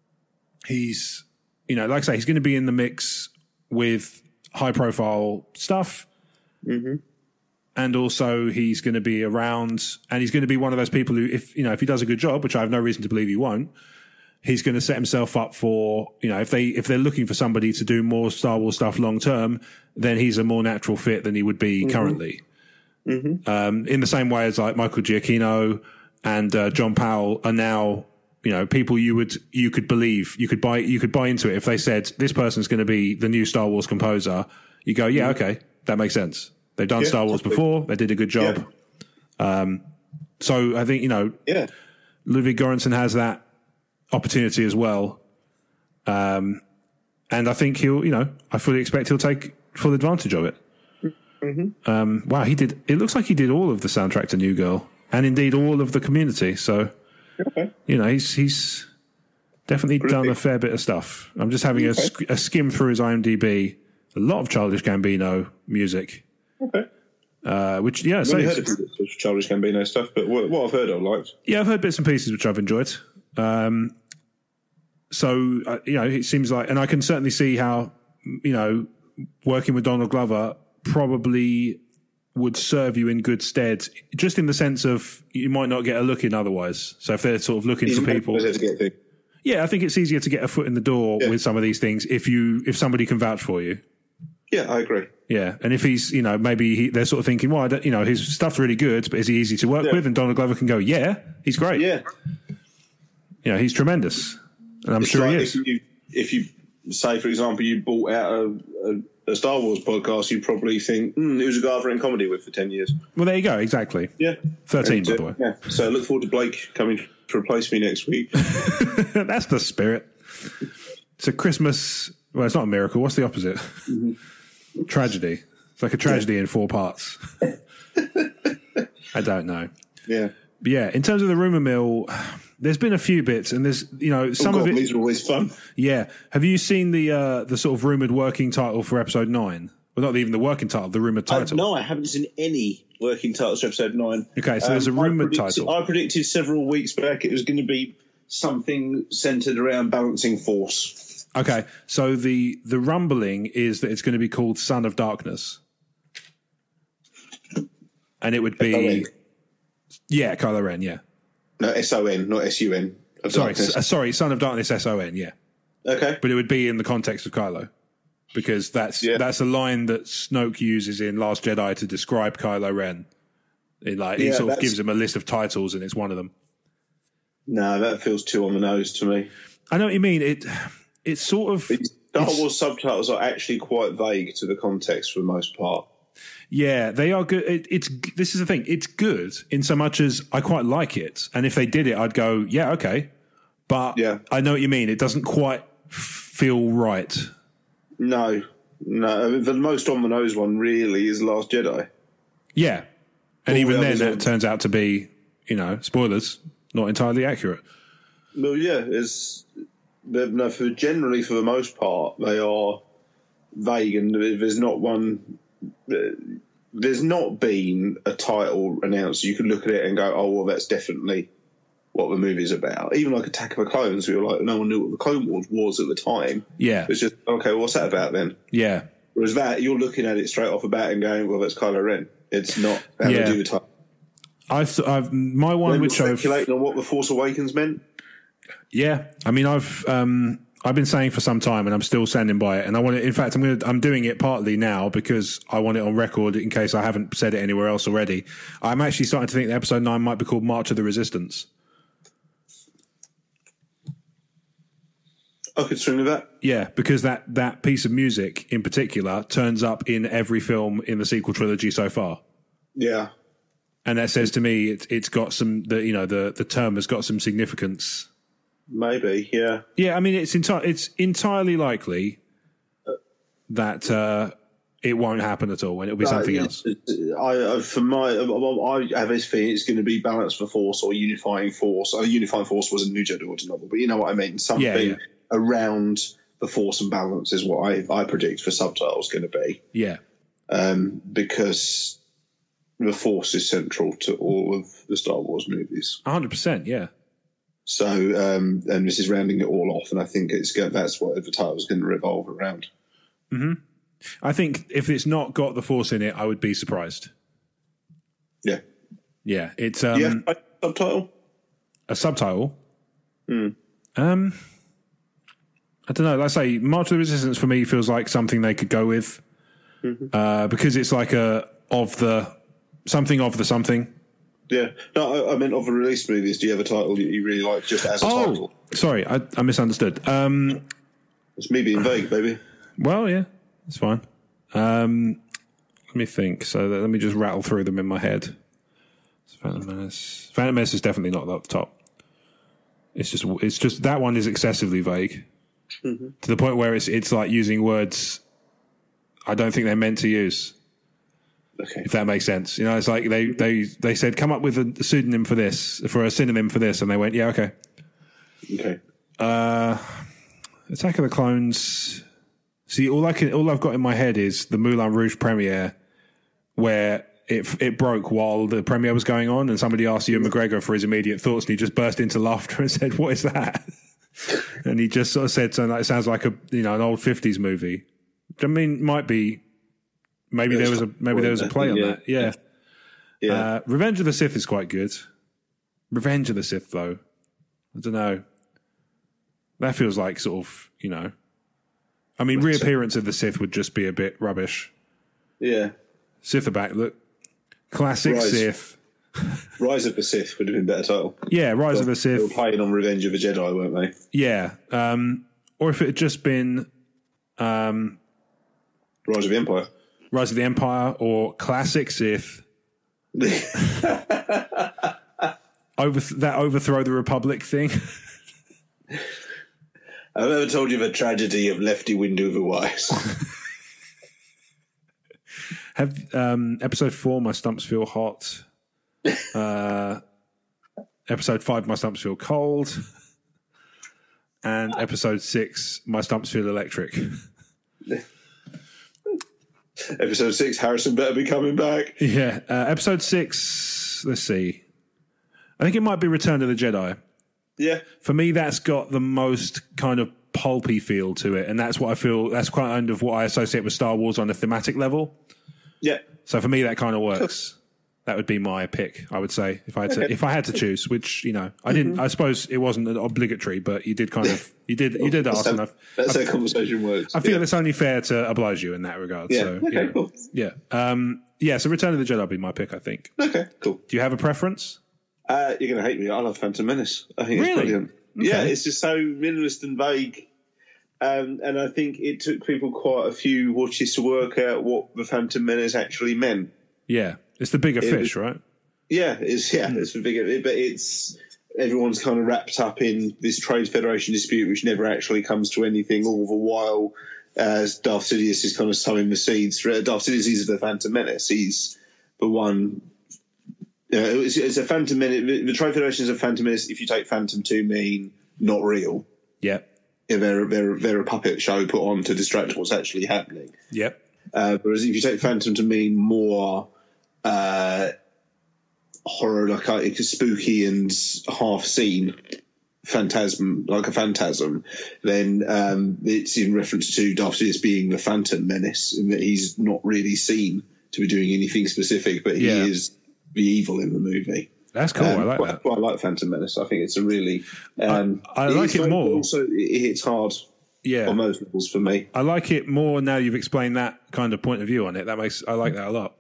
he's you know like I say he's going to be in the mix with high profile stuff, mm-hmm. and also he's going to be around, and he's going to be one of those people who, if you know if he does a good job, which I have no reason to believe he won't. He's going to set himself up for, you know, if they if they're looking for somebody to do more Star Wars stuff long term, then he's a more natural fit than he would be mm-hmm. currently. Mm-hmm. Um, in the same way as like Michael Giacchino and uh, John Powell are now, you know, people you would you could believe you could buy you could buy into it if they said this person's going to be the new Star Wars composer. You go, yeah, mm-hmm. okay, that makes sense. They've done yeah, Star Wars absolutely. before. They did a good job. Yeah. Um, so I think you know, yeah, Ludwig Göransson has that opportunity as well, um, and I think he'll, you know, I fully expect he'll take full advantage of it. Mm-hmm. Um, wow, he did. It looks like he did all of the soundtrack to New Girl, and indeed all of the Community. So, okay. you know, he's he's definitely Pretty. done a fair bit of stuff. I'm just having okay. a, sk- a skim through his IMDb. A lot of Childish Gambino music. Okay. Uh, which yeah, I've so only heard of Childish Gambino stuff, but what, what I've heard I've liked. Yeah, I've heard bits and pieces which I've enjoyed. Um, so, uh, you know, it seems like, and I can certainly see how, you know, working with Donald Glover probably would serve you in good stead, just in the sense of you might not get a look in otherwise. So if they're sort of looking He's for people. To get yeah, I think it's easier to get a foot in the door yeah. with some of these things if you if somebody can vouch for you. Yeah, I agree. Yeah, and if he's, you know, maybe he, they're sort of thinking, well, I don't, you know, his stuff's really good, but is he easy to work yeah. with? And Donald Glover can go, yeah, he's great. Yeah. You know, he's tremendous. And I'm it's sure like he is. If you, if you say, for example, you bought out a, a, a Star Wars podcast, you probably think, mm, who's a guy I've written comedy with for ten years? Well, there you go. Exactly. Yeah. thirteen, and, by the way. Yeah. So I look forward to Blake coming to replace me next week. That's the spirit. It's a Christmas. Well, it's not a miracle. What's the opposite? Mm-hmm. Tragedy. It's like a tragedy yeah. in four parts. I don't know. Yeah. But yeah. In terms of the rumor mill, there's been a few bits, and there's, you know, some oh God, of it. These are always fun. Yeah. Have you seen the uh, the sort of rumored working title for episode nine? Well, not even the working title, the rumored title. Uh, no, I haven't seen any working titles for episode nine. Okay, so um, there's a rumored title. I predicted several weeks back it was going to be something centered around balancing force. Okay, so the the rumbling is that it's going to be called Son of Darkness, and it would be S O N. Yeah, Kylo Ren, yeah. No, S O N, not S U N. Sorry, s- sorry, Son of Darkness, S O N, yeah. Okay, but it would be in the context of Kylo, because that's yeah. that's a line that Snoke uses in Last Jedi to describe Kylo Ren. It, like he yeah, sort of gives him a list of titles, and it's one of them. No, that feels too on the nose to me. I know what you mean. It it's sort of Star Wars subtitles are actually quite vague to the context for the most part. Yeah, they are good. It, it's this is the thing. It's good in so much as I quite like it, and if they did it, I'd go, yeah, okay. But yeah. I know what you mean. It doesn't quite feel right. No, no. The most on the nose one really is Last Jedi. Yeah, and All even the then, it on. turns out to be, you know, spoilers, not entirely accurate. Well, yeah, it's no. For generally, for the most part, they are vague, and there's not one. There's not been a title announced. You can look at it and go, "Oh, well, that's definitely what the movie's about." Even like Attack of the Clones, we were like, no one knew what the Clone Wars was at the time. Yeah, it's just okay. Well, what's that about then? Yeah. Whereas that, you're looking at it straight off the bat and going, "Well, that's Kylo Ren." It's not how yeah. to do the title. I've, I've my one when which I've speculating on what the Force Awakens meant. Yeah, I mean, I've um, I've been saying for some time, and I'm still standing by it. And I want to. In fact, I'm going to. I'm doing it partly now because I want it on record in case I haven't said it anywhere else already. I'm actually starting to think that episode nine might be called March of the Resistance. I could swing with that. Yeah, because that that piece of music in particular turns up in every film in the sequel trilogy so far. Yeah. And that says to me it's it's got some the you know the the term has got some significance. Maybe, yeah. Yeah, I mean it's enti- it's entirely likely that uh, it won't happen at all, and it'll be something else. I, for my, I have this feeling it's going to be Balance for Force or Unifying Force. Uh, Unifying Force was a New Jedi Order novel, but you know what I mean. Something yeah, yeah. around the force and balance is what I, I predict for subtitles going to be. Yeah. Um, because the force is central to all of the Star Wars movies. one hundred percent, yeah. So, um, and this is rounding it all off, and I think it's go- that's what the title is going to revolve around. Mm-hmm. I think if it's not got the force in it, I would be surprised. Yeah. Yeah, it's um, yeah, a subtitle. A subtitle. Hmm. Um, I don't know. Like I say, March of the Resistance for me feels like something they could go with, mm-hmm. uh, because it's like a of the something of the something. Yeah. No, I, I meant of the released movies. Do you have a title that you really like just as a oh, title? Sorry, I, I misunderstood. Um, it's me being vague, baby. Well, yeah, that's fine. Um, let me think. So that, let me just rattle through them in my head. Phantom Menace. Phantom Menace is definitely not at the top. It's just, it's just that one is excessively vague mm-hmm. to the point where it's it's like using words I don't think they're meant to use. Okay. If that makes sense, you know, it's like they they they said come up with a pseudonym for this, for a synonym for this, and they went, yeah, okay. Okay. Uh, Attack of the Clones. See, all I can, all I've got in my head is the Moulin Rouge premiere, where it it broke while the premiere was going on, and somebody asked Ewan McGregor for his immediate thoughts, and he just burst into laughter and said, "What is that?" And he just sort of said something like, "It sounds like a you know an old fifties movie." I mean, might be. Maybe there was a maybe there was a play on yeah. that. Yeah. Yeah. Uh, Revenge of the Sith is quite good. Revenge of the Sith, though, I don't know. That feels like sort of you know. I mean, reappearance of the Sith would just be a bit rubbish. Yeah. Sith are back. Look, classic Rise. Sith. Rise of the Sith would have been a better title. Yeah, Rise but of the Sith. They were playing on Revenge of the Jedi, weren't they? Yeah. Um, or if it had just been um, Rise of the Empire. Rise of the Empire or classic Sith. Over that overthrow the Republic thing. I've ever told you the tragedy of Lefty Windu the Wise. Have um, episode four, my stumps feel hot. Uh, episode five, my stumps feel cold. And episode six, my stumps feel electric. Episode six, Harrison better be coming back. Yeah. Uh, episode six, let's see. I think it might be Return of the Jedi. Yeah. For me, that's got the most kind of pulpy feel to it. And that's what I feel, that's quite kind of what I associate with Star Wars on a thematic level. Yeah. So for me, that kind of works. That would be my pick, I would say, if I had to, Okay. if I had to choose. Which you know, I didn't. I suppose it wasn't obligatory, but you did kind of, you did, you did ask That's, enough. how, that's how conversation works. I feel yeah. it's only fair to oblige you in that regard. Yeah. So Okay, yeah, cool. yeah, um, yeah. So Return of the Jedi would be my pick, I think. Okay, cool. Do you have a preference? Uh, you're going to hate me. I love Phantom Menace. I think it's Really? brilliant. Okay. Yeah, it's just so minimalist and vague. Um, and I think it took people quite a few watches to work out what the Phantom Menace actually meant. Yeah, it's the bigger It fish, was- right? Yeah, it's yeah, Hmm. it's the bigger, but it's everyone's kind of wrapped up in this Trade Federation dispute, which never actually comes to anything. All the while, as Darth Sidious is kind of sowing the seeds. Darth Sidious is the Phantom Menace. He's the one. You know, it's, it's a Phantom Menace. The, the Trade Federation is a Phantom Menace. If you take Phantom to mean not real, Yep, yeah, they're they're they're a puppet show put on to distract what's actually happening. yep, Uh, whereas if you take Phantom to mean more uh, horror, like uh, it's spooky and half seen phantasm, like a phantasm, then um, it's in reference to Darth Sidious being the Phantom Menace, in that he's not really seen to be doing anything specific, but he Yeah. is the evil in the movie. that's cool. Um, I like quite- that. quite like Phantom Menace. I think it's a really. Um, I- I like is it very- more. Also, it hits hard Yeah, on those levels for me. I like it more now. You've explained that kind of point of view on it. That makes I like that a lot.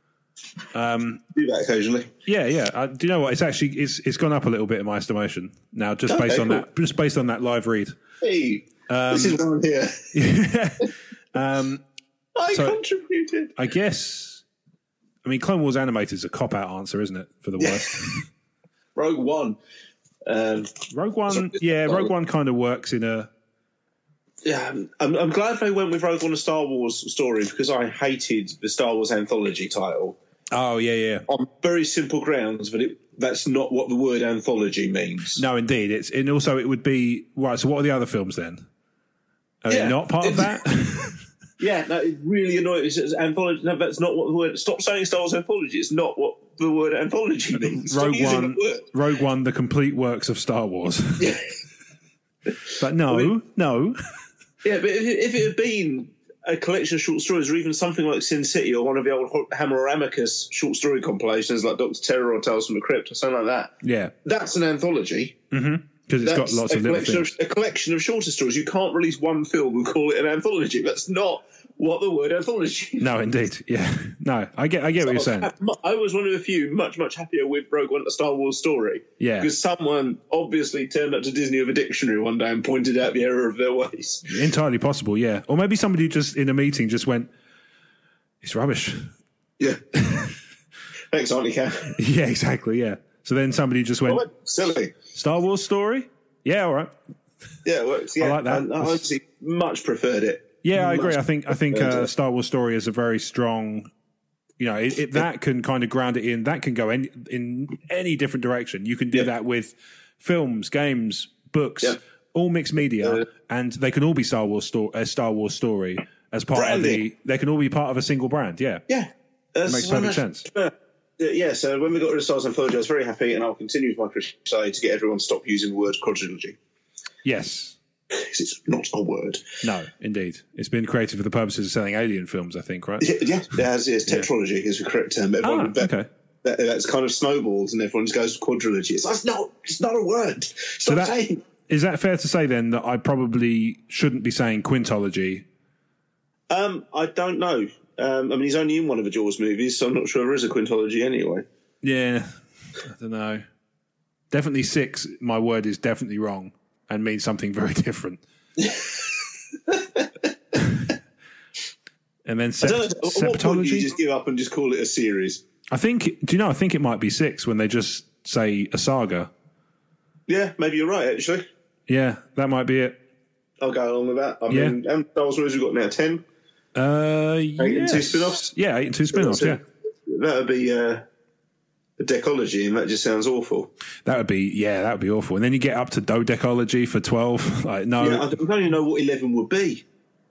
Um, Do that occasionally. Yeah, yeah. Uh, do you know what? It's actually it's it's gone up a little bit in my estimation now, just Okay, based on cool. that, just based on that live read. Hey, this is why I'm here. um, I So- contributed. I guess. I mean, Clone Wars animated is a cop out answer, isn't it? For the worst. Rogue One. Um, Rogue One, Sorry, yeah, sorry. Rogue One kind of works in a. yeah, I'm, I'm glad they went with Rogue One, a Star Wars story, because I hated the Star Wars anthology title Oh yeah, yeah. on very simple grounds, but it, that's not what the word anthology means. No, indeed, it's and also it would be right. So, what are the other films then? Are Yeah. they not part of that? Yeah, no, it really annoys. It's anthology. No, that's not what the word. Stop saying Star Wars anthology. It's not what the word anthology means. Stop Rogue using One, the word. Rogue One, the complete works of Star Wars. Yeah, But no, I mean- no. yeah, but if it, if it had been a collection of short stories, or even something like Sin City, or one of the old Ho- Hammer or Amicus short story compilations, like Doctor Terror or Tales from the Crypt, or something like that, Yeah, that's an anthology. because it's got That's lots a of little collection things. of, a collection of shorter stories. You can't release one film and call it an anthology. That's not what the word anthology is. No, indeed. Yeah. No, I get I get what you're saying. I was one of the few much, much happier with Rogue One, a Star Wars story. Yeah. Because someone obviously turned up to Disney with a dictionary one day and pointed out the error of their ways. Entirely possible, yeah. Or maybe somebody just in a meeting just went, it's rubbish. Yeah. Thanks, Auntie Cat. Yeah, exactly, yeah. So then somebody just went, Oh, silly. Star Wars story? Yeah, all right. Yeah, it works. Yeah. I like that. I, I honestly much preferred it. Yeah, I Much agree. I think I think preferred uh, it. Star Wars story is a very strong, you know, it, it, that can kind of ground it in. That can go any, in any different direction. You can do Yeah. that with films, games, books, Yeah. all mixed media, Yeah. and they can all be Star Wars story. A Star Wars story as part Branding. of the. They can all be part of a single brand. Yeah, Yeah. That's makes so perfect much- sense. Uh, Yeah, so when we got rid of Star Wars Anthology, I was very happy, and I'll continue with my crusade to get everyone to stop using the word quadrilogy. Yes. Because it's not a word. No, indeed. It's been created for the purposes of selling Alien films, I think, right? Yeah, yeah, as is. Tetralogy is the correct term. Ah, Everyone, that, okay. that, that's kind of snowballs, and everyone just goes quadrilogy. It's, that's not, it's not a word. Stop So that, saying. is that fair to say then that I probably shouldn't be saying quintology? Um, I don't know. Um, I mean, he's only in one of the Jaws movies, so I'm not sure there is a quintology anyway. Yeah, I don't know. Definitely six, my word is definitely wrong and means something very different. And then I sept- don't know, at what point do you septology? just give up and just call it a series? I think, do you know, I think it might be six when they just say a saga. Yeah, maybe you're right, actually. Yeah, that might be it. I'll go along with that. I Yeah. mean, how many Star Wars movies have we got now? Ten? Uh, Eight and yes. two spin-offs? Yeah, eight and two spin-offs, yeah. That would be uh, a decology, and that just sounds awful. That would be, yeah, that would be awful. And then you get up to dodecology for twelve. Like, no. Yeah, I don't, I don't even know what eleven would be.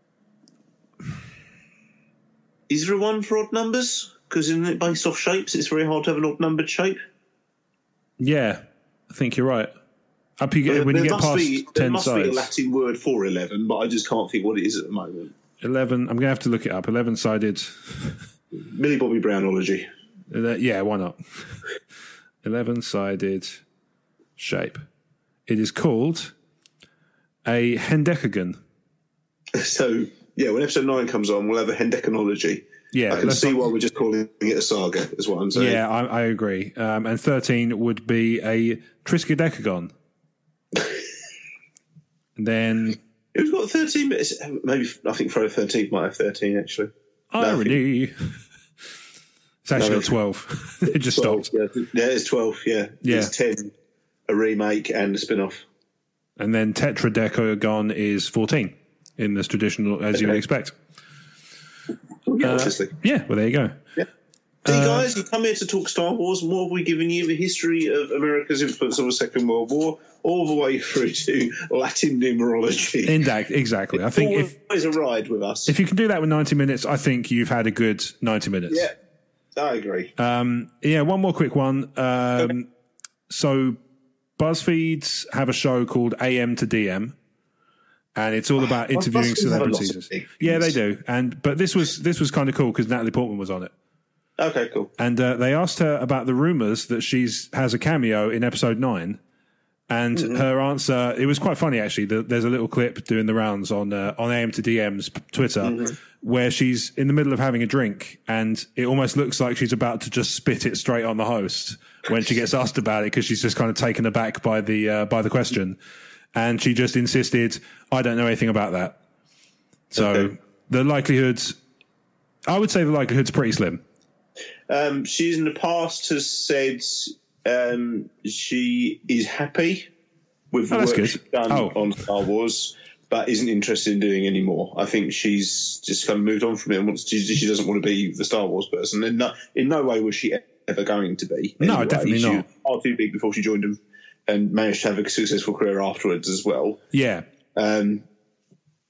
Is there a one for odd numbers? Because isn't it based off shapes? It's very hard to have an odd numbered shape. Yeah, I think you're right. Up you get, when you there get must past be, there ten must be a sides. Latin word for eleven, but I just can't think what it is at the moment. eleven, I'm going to have to look it up. eleven sided. Millie Bobby Brownology. Uh, yeah, why not? eleven sided shape. It is called a hendecagon. So, yeah, when episode nine comes on, we'll have a hendecanology. Yeah, I can let's see not- why we're just calling it a saga, is what I'm saying. Yeah, I, I agree. Um, and thirteen would be a triskaidekagon. And then Who's got thirteen minutes? Maybe, I think Friday the thirteenth might have thirteen, actually. irony. It's actually No, got twelve. It just stopped. Yeah, yeah, it's twelve, yeah. Yeah. It's ten, a remake and a spin-off. And then tetradecagon is fourteen in this traditional, as you would Okay. expect. Yeah, Uh, obviously. Yeah, well, there you go. Yeah. See, guys, you come here to talk Star Wars, and what have we given you? The history of America's influence on the Second World War, all the way through to Latin numerology. Indeed, exactly. I think if, Always a ride with us. if you can do that with ninety minutes, I think you've had a good ninety minutes. yeah, I agree. Um, yeah, one more quick one. Um, so BuzzFeeds have a show called A M to D M, and it's all about interviewing BuzzFeed have a lot of celebrities. big Yeah, they things. do. And but this was this was kind of cool because Natalie Portman was on it, Okay, cool. and uh, they asked her about the rumors that she's has a cameo in episode nine. And Mm-hmm. her answer, it was quite funny actually. The, there's a little clip doing the rounds on uh, on A M to D M's p- Twitter Mm-hmm. where she's in the middle of having a drink and it almost looks like she's about to just spit it straight on the host when she gets asked about it because she's just kind of taken aback by the uh, by the question, and she just insisted, "I don't know anything about that." So Okay. the likelihood, I would say, the likelihood's pretty slim. Um, she's in the past has said um, she is happy with the Oh, that's work good. she's done Oh. on Star Wars, but isn't interested in doing any more. I think she's just kind of moved on from it and wants to, she doesn't want to be the Star Wars person. In no, in no way was she ever going to be. No, anyway. definitely she not. was far too big before she joined them and managed to have a successful career afterwards as well. Yeah, Um,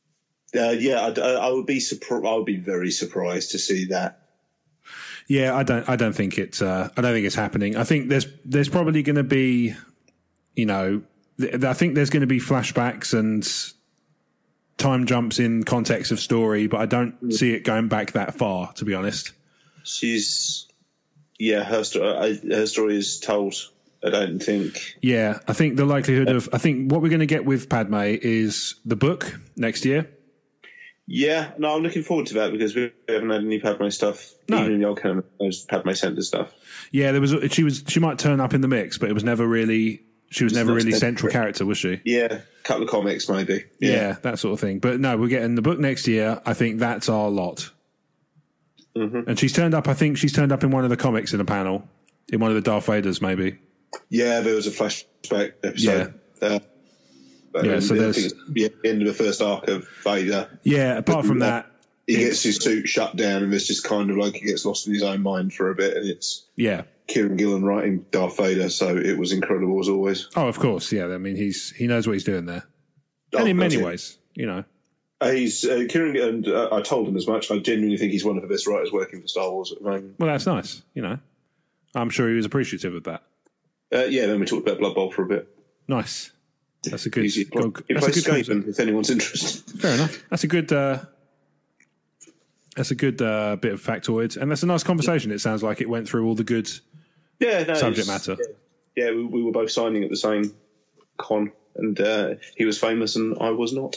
Uh, yeah, I, I would be surprised. I would be very surprised to see that. Yeah, I don't. I don't think it's. Uh, I don't think it's happening. I think there's there's probably going to be, you know, th- I think there's going to be flashbacks and time jumps in context of story, but I don't mm. see it going back that far. To be honest, she's yeah, her story. Her story is told. I don't think. Yeah, I think the likelihood of. I think what we're going to get with Padme is the book next year. Yeah, no, I'm looking forward to that because we haven't had any Padme stuff. No. Even in the old canon, those Padme Center stuff. Yeah, there was. She was. She might turn up in the mix, but it was never really. She was It's never not really central. central character, was she? Yeah, a couple of comics maybe. Yeah. Yeah, that sort of thing. But no, we're getting the book next year. I think that's our lot. mm-hmm. And she's turned up. I think she's turned up in one of the comics in a panel, in one of the Darth Vaders, maybe. yeah. There was a flashback episode. Yeah, uh, Yeah, so I there's- think it's the end of the first arc of Vader. Yeah. Apart from that, He it's- gets his suit shut down, and it's just kind of like he gets lost in his own mind for a bit, and it's yeah. Kieran Gillen writing Darth Vader, so it was incredible as always. Oh, of course. Yeah. I mean, he's he knows what he's doing there, Oh, and in many that's it. ways, you know. Uh, he's uh, Kieran, and uh, I told him as much. I genuinely think he's one of the best writers working for Star Wars at the moment. Well, that's nice. You know, I'm sure he was appreciative of that. Uh, yeah, then we talked about Blood Bowl for a bit. Nice. That's a good. He's, he go- he that's a plays good. concept. Skaven, if anyone's interested. Fair enough. That's a good. Uh, that's a good uh, bit of factoid, and that's a nice conversation. It sounds like it went through all the good Yeah, no, subject it's- matter. Yeah, yeah we, we were both signing at the same con, and uh, he was famous and I was not.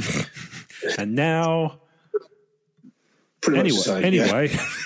And now, Pretty anyway, much the same, yeah.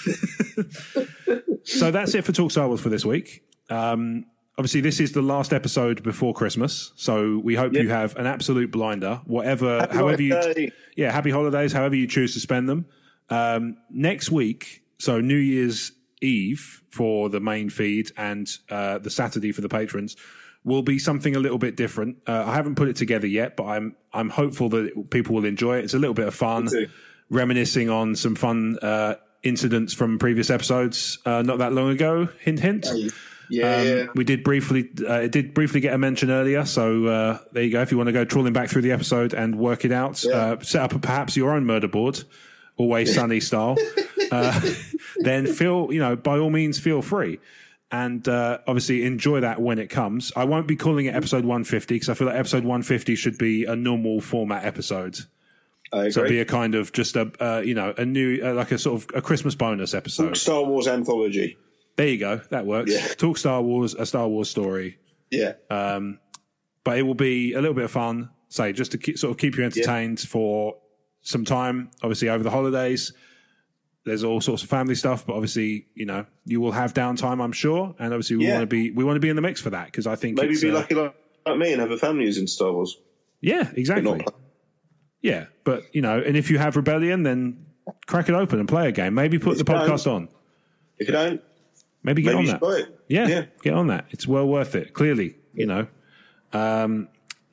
anyway. So that's it for Talk Star Wars for this week. Um, obviously, this is the last episode before Christmas, so we hope Yep. you have an absolute blinder. Whatever, Happy however you, birthday. yeah, happy holidays. However you choose to spend them. Um, next week, so New Year's Eve for the main feed and uh, the Saturday for the patrons will be something a little bit different. Uh, I haven't put it together yet, but I'm I'm hopeful that people will enjoy it. It's a little bit of fun, Me too. reminiscing on some fun uh, incidents from previous episodes uh, not that long ago. Hint, hint. Yeah, yeah. Um, we did briefly, uh, it did briefly get a mention earlier. So uh, there you go. If you want to go trawling back through the episode and work it out, Yeah. uh, set up perhaps your own murder board, Always Sunny style. Uh, then feel, you know, by all means, feel free. And uh, obviously enjoy that when it comes. I won't be calling it episode one fifty because I feel like episode one fifty should be a normal format episode. I agree. So it'd be a kind of just a, uh, you know, a new, uh, like a sort of a Christmas bonus episode. Star Wars anthology. There you go. That works. Yeah. Talk Star Wars, a Star Wars story. Yeah. Um, but it will be a little bit of fun, say, just to keep, sort of keep you entertained for some time, obviously over the holidays. There's all sorts of family stuff, but obviously, you know, you will have downtime, I'm sure, and obviously we Yeah. want to be we want to be in the mix for that because I think Maybe it's, be uh, lucky like, like me and have a family who's in Star Wars. yeah, But exactly, not- yeah. But you know, and if you have Rebellion, then crack it open and play a game. Maybe put If the you don't, podcast on. If you don't, Maybe get maybe on you that. should buy it. Yeah, Yeah. get on that. It's well worth it. Clearly, you know. Um,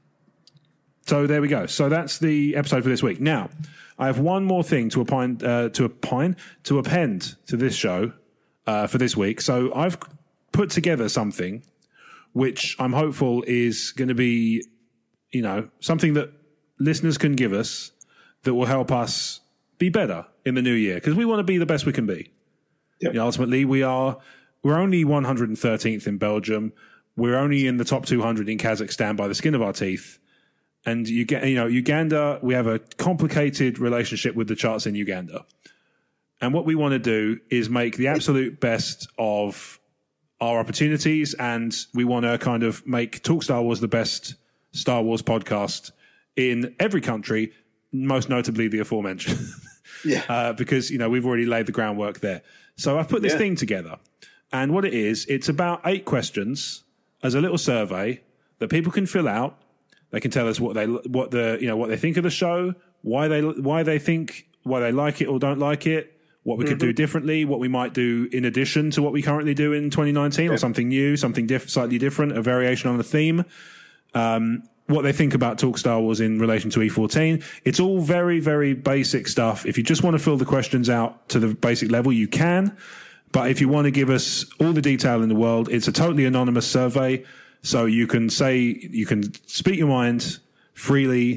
so there we go. So that's the episode for this week. Now, I have one more thing to append uh, to append to append to this show uh, for this week. So I've put together something which I'm hopeful is going to be, you know, something that listeners can give us that will help us be better in the new year because we want to be the best we can be. Yep. You know, ultimately, we are we're only one hundred thirteenth in Belgium. We're only in the top two hundred in Kazakhstan by the skin of our teeth. And you get, you know, Uganda. We have a complicated relationship with the charts in Uganda. And what we want to do is make the absolute best of our opportunities, and we want to kind of make Talk Star Wars the best Star Wars podcast in every country, most notably the aforementioned. Yeah. uh, because, you know, we've already laid the groundwork there. So I've put this Yeah. thing together, and what it is, it's about eight questions as a little survey that people can fill out. They can tell us what they what the you know what they think of the show, why they why they think why they like it or don't like it, what we could do differently, what we might do in addition to what we currently do in twenty nineteen, or something new, something diff- slightly different, a variation on the theme. Um, what they think about Talk Star Wars in relation to E fourteen. It's all very, very basic stuff. If you just want to fill the questions out to the basic level, you can. But if you want to give us all the detail in the world, it's a totally anonymous survey. So you can say, you can speak your mind freely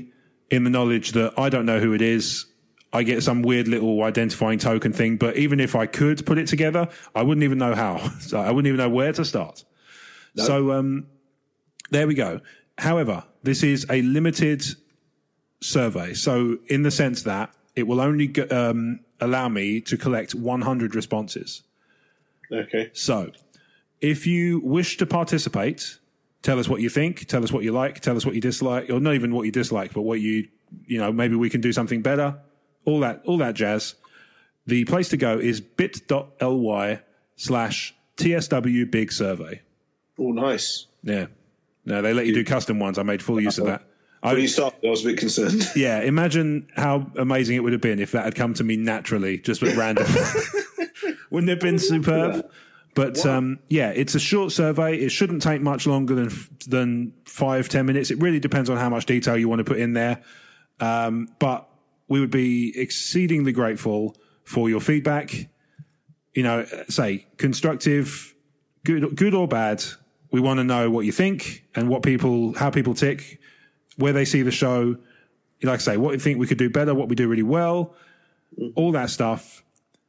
in the knowledge that I don't know who it is. I get some weird little identifying token thing, but even if I could put it together, I wouldn't even know how. So I wouldn't even know where to start. No. So um, there we go. However, this is a limited survey. So in the sense that it will only go, um, allow me to collect one hundred responses. Okay. So if you wish to participate, tell us what you think, tell us what you like, tell us what you dislike, or not even what you dislike, but what you, you know, maybe we can do something better. All that, all that jazz. The place to go is bit.ly slash TSW Big Survey. Oh, nice. Yeah. No, they let you do custom ones. I made full use of that. When I, you started, I was a bit concerned. Yeah. Imagine how amazing it would have been if that had come to me naturally, just at random. Wouldn't it have been superb? But, um, yeah, it's a short survey. It shouldn't take much longer than, than five, ten minutes. It really depends on how much detail you want to put in there. Um, but, we would be exceedingly grateful for your feedback. You know, say constructive, good, good or bad. We want to know what you think and what people, how people tick, where they see the show. Like I say, what you think we could do better, what we do really well, all that stuff.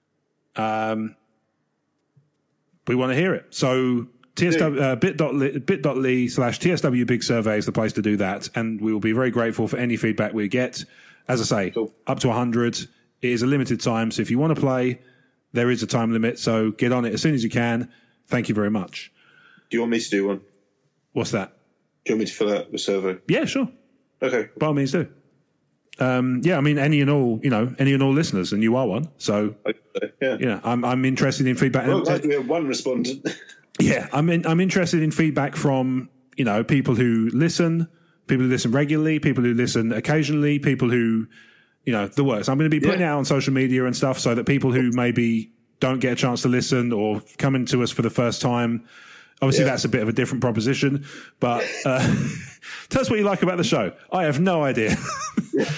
Um, we want to hear it. So T S W, uh, bit.ly, bit.ly slash TSW Big Survey is the place to do that. And we will be very grateful for any feedback we get. As I say, cool. Up to one hundred. It is a limited time, so if you want to play, there is a time limit, so get on it as soon as you can. Thank you very much. Do you want me to do one? What's that? Do you want me to fill out the survey? Yeah, sure. Okay. By all means do. Um, yeah, I mean, any and all, you know, any and all listeners, and you are one, so, okay, yeah. yeah, I'm, I'm interested in feedback. Well, glad we have one respondent. Yeah, I'm in, I'm interested in feedback from, you know, people who listen, people who listen regularly, people who listen occasionally, people who, you know, the works. I'm going to be putting yeah. it out on social media and stuff so that people who maybe don't get a chance to listen or coming to us for the first time, obviously yeah. that's a bit of a different proposition, but uh, tell us what you like about the show. I have no idea. Yeah.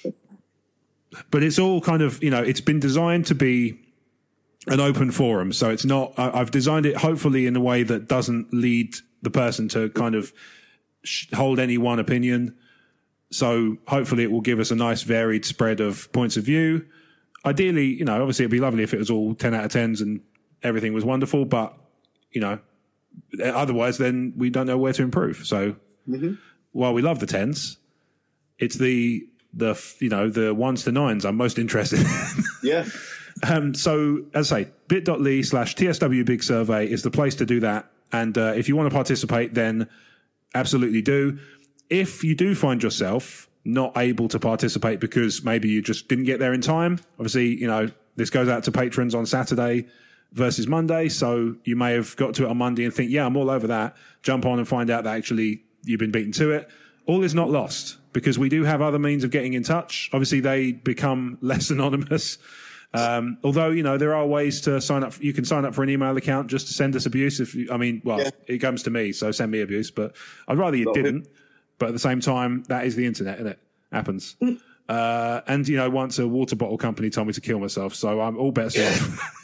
But it's all kind of, you know, it's been designed to be an open forum. So it's not, I, I've designed it hopefully in a way that doesn't lead the person to kind of hold any one opinion. So hopefully it will give us a nice varied spread of points of view. Ideally, you know, obviously it'd be lovely if it was all ten out of tens and everything was wonderful, but, you know, otherwise then we don't know where to improve. So mm-hmm. while we love the tens, it's the, the, you know, the ones to nines I'm most interested in. Yeah. Um, so as I say, bit.ly slash TSW Big Survey is the place to do that. And uh, if you want to participate, then absolutely do. If you do find yourself not able to participate because maybe you just didn't get there in time, obviously, you know, this goes out to patrons on Saturday versus Monday. So you may have got to it on Monday and think, yeah, I'm all over that. Jump on and find out that actually you've been beaten to it. All is not lost because we do have other means of getting in touch. Obviously, they become less anonymous. Um, although, you know, there are ways to sign up. You can sign up for an email account just to send us abuse. If you, I mean, well, yeah. it comes to me, so send me abuse, but I'd rather you didn't. But at the same time, that is the internet, and it happens. uh, and, you know, once a water bottle company told me to kill myself, so I'm all bets off.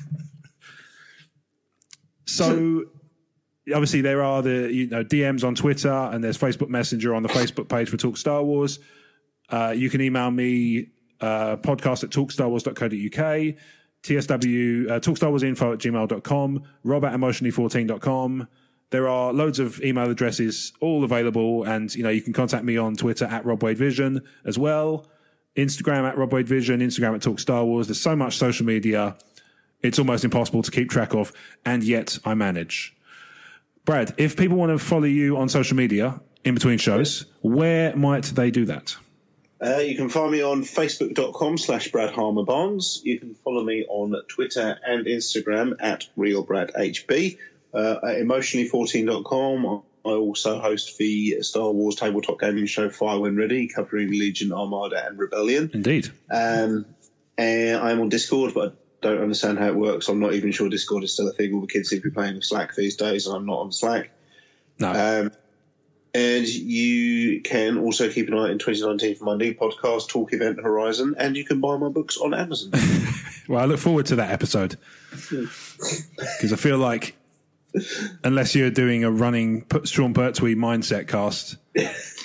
So, obviously, there are the, you know, D Ms on Twitter, and there's Facebook Messenger on the Facebook page for Talk Star Wars. Uh, you can email me, uh, podcast at talk star wars dot co dot uk, T S W, uh, talkstarwarsinfo at gmail dot com, rob at emotionally fourteen dot com. There are loads of email addresses all available, and, you know, you can contact me on Twitter at Rob Wade Vision as well. Instagram at Rob Wade Vision, Instagram at Talk Star Wars. There's so much social media, it's almost impossible to keep track of, and yet I manage. Brad, if people want to follow you on social media in between shows, where might they do that? Uh, you can find me on facebook.com slash Brad Harmer Bonds. You can follow me on Twitter and Instagram at RealBradHB. Uh, at emotionally fourteen dot com. I also host the Star Wars tabletop gaming show Fire When Ready, covering Legion, Armada, and Rebellion. Indeed. Um, and I'm on Discord, but I don't understand how it works. I'm not even sure Discord is still a thing. All the kids seem to be playing with Slack these days, and I'm not on Slack. No. Um, and you can also keep an eye in twenty nineteen for my new podcast, Talk Event Horizon, and you can buy my books on Amazon. Well, I look forward to that episode because I feel like unless you're doing a running Sean Pertwee mindset cast,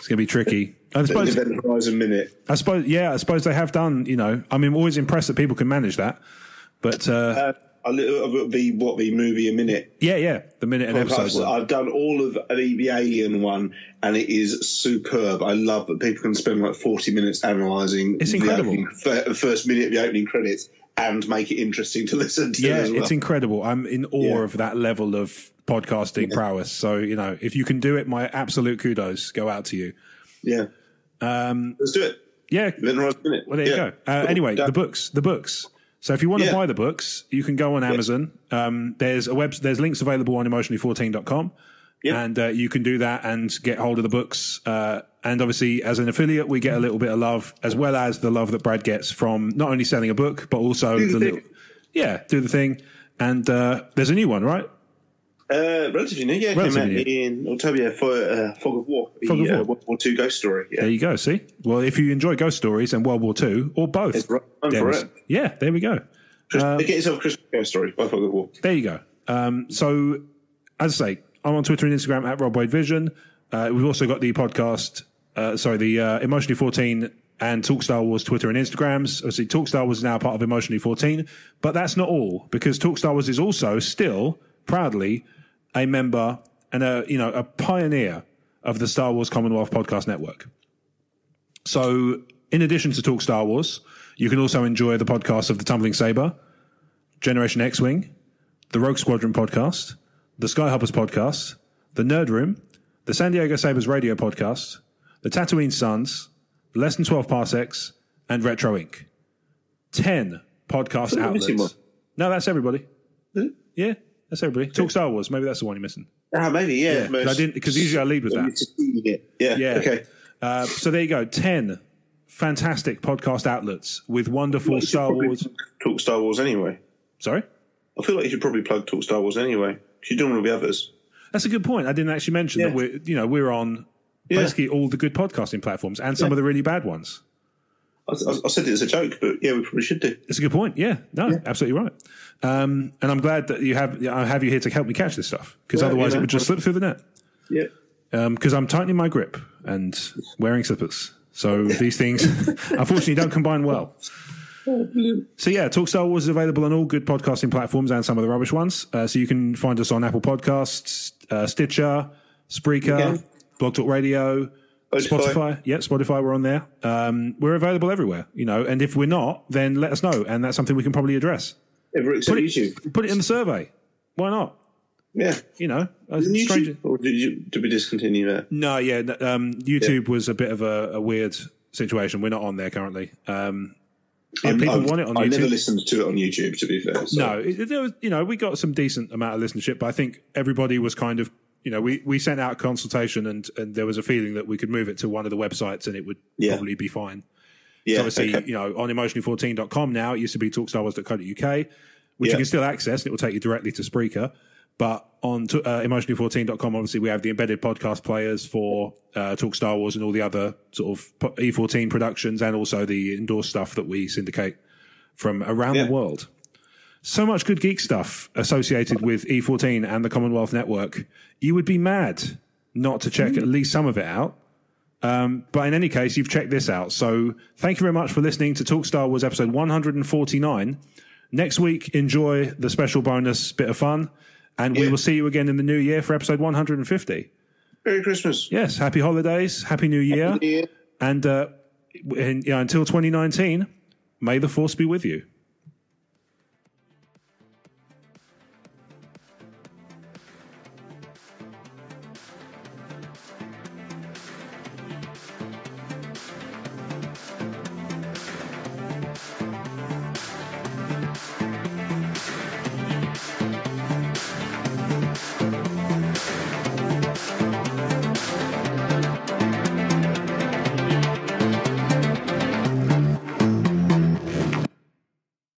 It's going to be tricky. I suppose, Event Horizon Minute. I suppose, yeah, I suppose they have done, you know, I mean, I'm always impressed that people can manage that. But, uh, uh the what the movie a minute. Yeah, yeah, the minute and episode one. I've done all of the, the Alien one, and it is superb. I love that people can spend like forty minutes analysing. It's incredible. The opening, first minute of the opening credits and make it interesting to listen to. Yeah, as well. It's incredible. I'm in awe yeah. of that level of podcasting yeah. prowess. So you know, if you can do it, my absolute kudos go out to you. Yeah, um, let's do it. Yeah, well, there you yeah. go. Uh, anyway, the books, the books. So if you want to yeah. buy the books, you can go on Amazon. Yeah. Um, there's a web, there's links available on emotionally fourteen dot com. Yeah. And uh, you can do that and get hold of the books. Uh, and obviously, as an affiliate, we get a little bit of love, as well as the love that Brad gets from not only selling a book, but also do the, the little, yeah, do the thing. And uh, there's a new one, right? Uh, relatively new, yeah. Relatively came out in October for uh, Fog of War, the Fog of War. Uh, World War Two ghost story. Yeah. There you go. See, well, if you enjoy ghost stories and World War Two or both, it's right for it. Yeah, there we go. Uh, Get yourself a Christmas Ghost Story by Fog of War. There you go. Um, so, as I say, I'm on Twitter and Instagram at Rob Wade Vision. Uh, we've also got the podcast, uh, sorry, the uh, Emotionally fourteen and Talk Star Wars Twitter and Instagrams. Obviously, Talk Star Wars is now part of Emotionally fourteen, but that's not all, because Talk Star Wars is also still proudly a member and a you know a pioneer of the Star Wars Commonwealth Podcast Network. So, in addition to Talk Star Wars, you can also enjoy the podcast of The Tumbling Saber, Generation X-Wing, the Rogue Squadron podcast, the Skyhoppers podcast, the Nerd Room, the San Diego Sabres radio podcast, the Tatooine Suns, the Less Than twelve Parsecs, and Retro Incorporated. Ten podcast outlets. No, that's everybody. Mm-hmm. Yeah, that's everybody. Talk Star Wars. Maybe that's the one you're missing. Ah, maybe, yeah. yeah I didn't, because usually I lead with that. Yeah, yeah. Okay. Uh, so there you go. Ten fantastic podcast outlets with wonderful like Star Wars. Talk Star Wars anyway. Sorry? I feel like you should probably plug Talk Star Wars anyway. You're doing all the others. That's a good point. I didn't actually mention yeah. that we're, you know, we're on yeah. basically all the good podcasting platforms and some yeah. of the really bad ones. I, I, I said it as a joke, but yeah, we probably should do. It's a good point. Yeah, no, yeah. absolutely right. Um, and I'm glad that you have I have you here to help me catch this stuff, because well, otherwise you know, it would just slip through the net. Yeah. Because um, I'm tightening my grip and wearing slippers. So these things, unfortunately, don't combine well. Oh, so yeah, Talk Star Wars is available on all good podcasting platforms and some of the rubbish ones. Uh, so you can find us on Apple Podcasts, uh, Stitcher, Spreaker, okay. Blog Talk Radio, Spotify. Spotify. Yeah, Spotify, we're on there. Um, we're available everywhere, you know, and if we're not, then let us know, and that's something we can probably address. Ever except put it, YouTube. Put it in the survey. Why not? Yeah. You know, YouTube, or did, you, did we discontinue that? No, yeah. Um, YouTube yeah. was a bit of a, a weird situation. We're not on there currently. Um, yeah, people I've, want it on I YouTube. I never listened to it on YouTube, to be fair. So. No, it, there was, you know, we got some decent amount of listenership, but I think everybody was kind of, you know, we, we sent out a consultation and, and there was a feeling that we could move it to one of the websites and it would yeah. probably be fine. Yeah, so obviously, okay. you know, on emotionally fourteen dot com now, it used to be talk star wars dot co dot uk, which yeah. you can still access and it will take you directly to Spreaker. But on to, uh, emotionally fourteen dot com, obviously, we have the embedded podcast players for uh, Talk Star Wars and all the other sort of E fourteen productions, and also the endorsed stuff that we syndicate from around yeah. the world. So much good geek stuff associated with E fourteen and the Commonwealth Network. You would be mad not to check mm. at least some of it out. Um, but in any case, you've checked this out. So thank you very much for listening to Talk Star Wars episode one forty-nine. Next week, enjoy the special bonus bit of fun. And yeah. we will see you again in the new year for episode one fifty. Merry Christmas. Yes, happy holidays, happy new year. Happy new year. And uh, in, you know, until twenty nineteen, may the force be with you.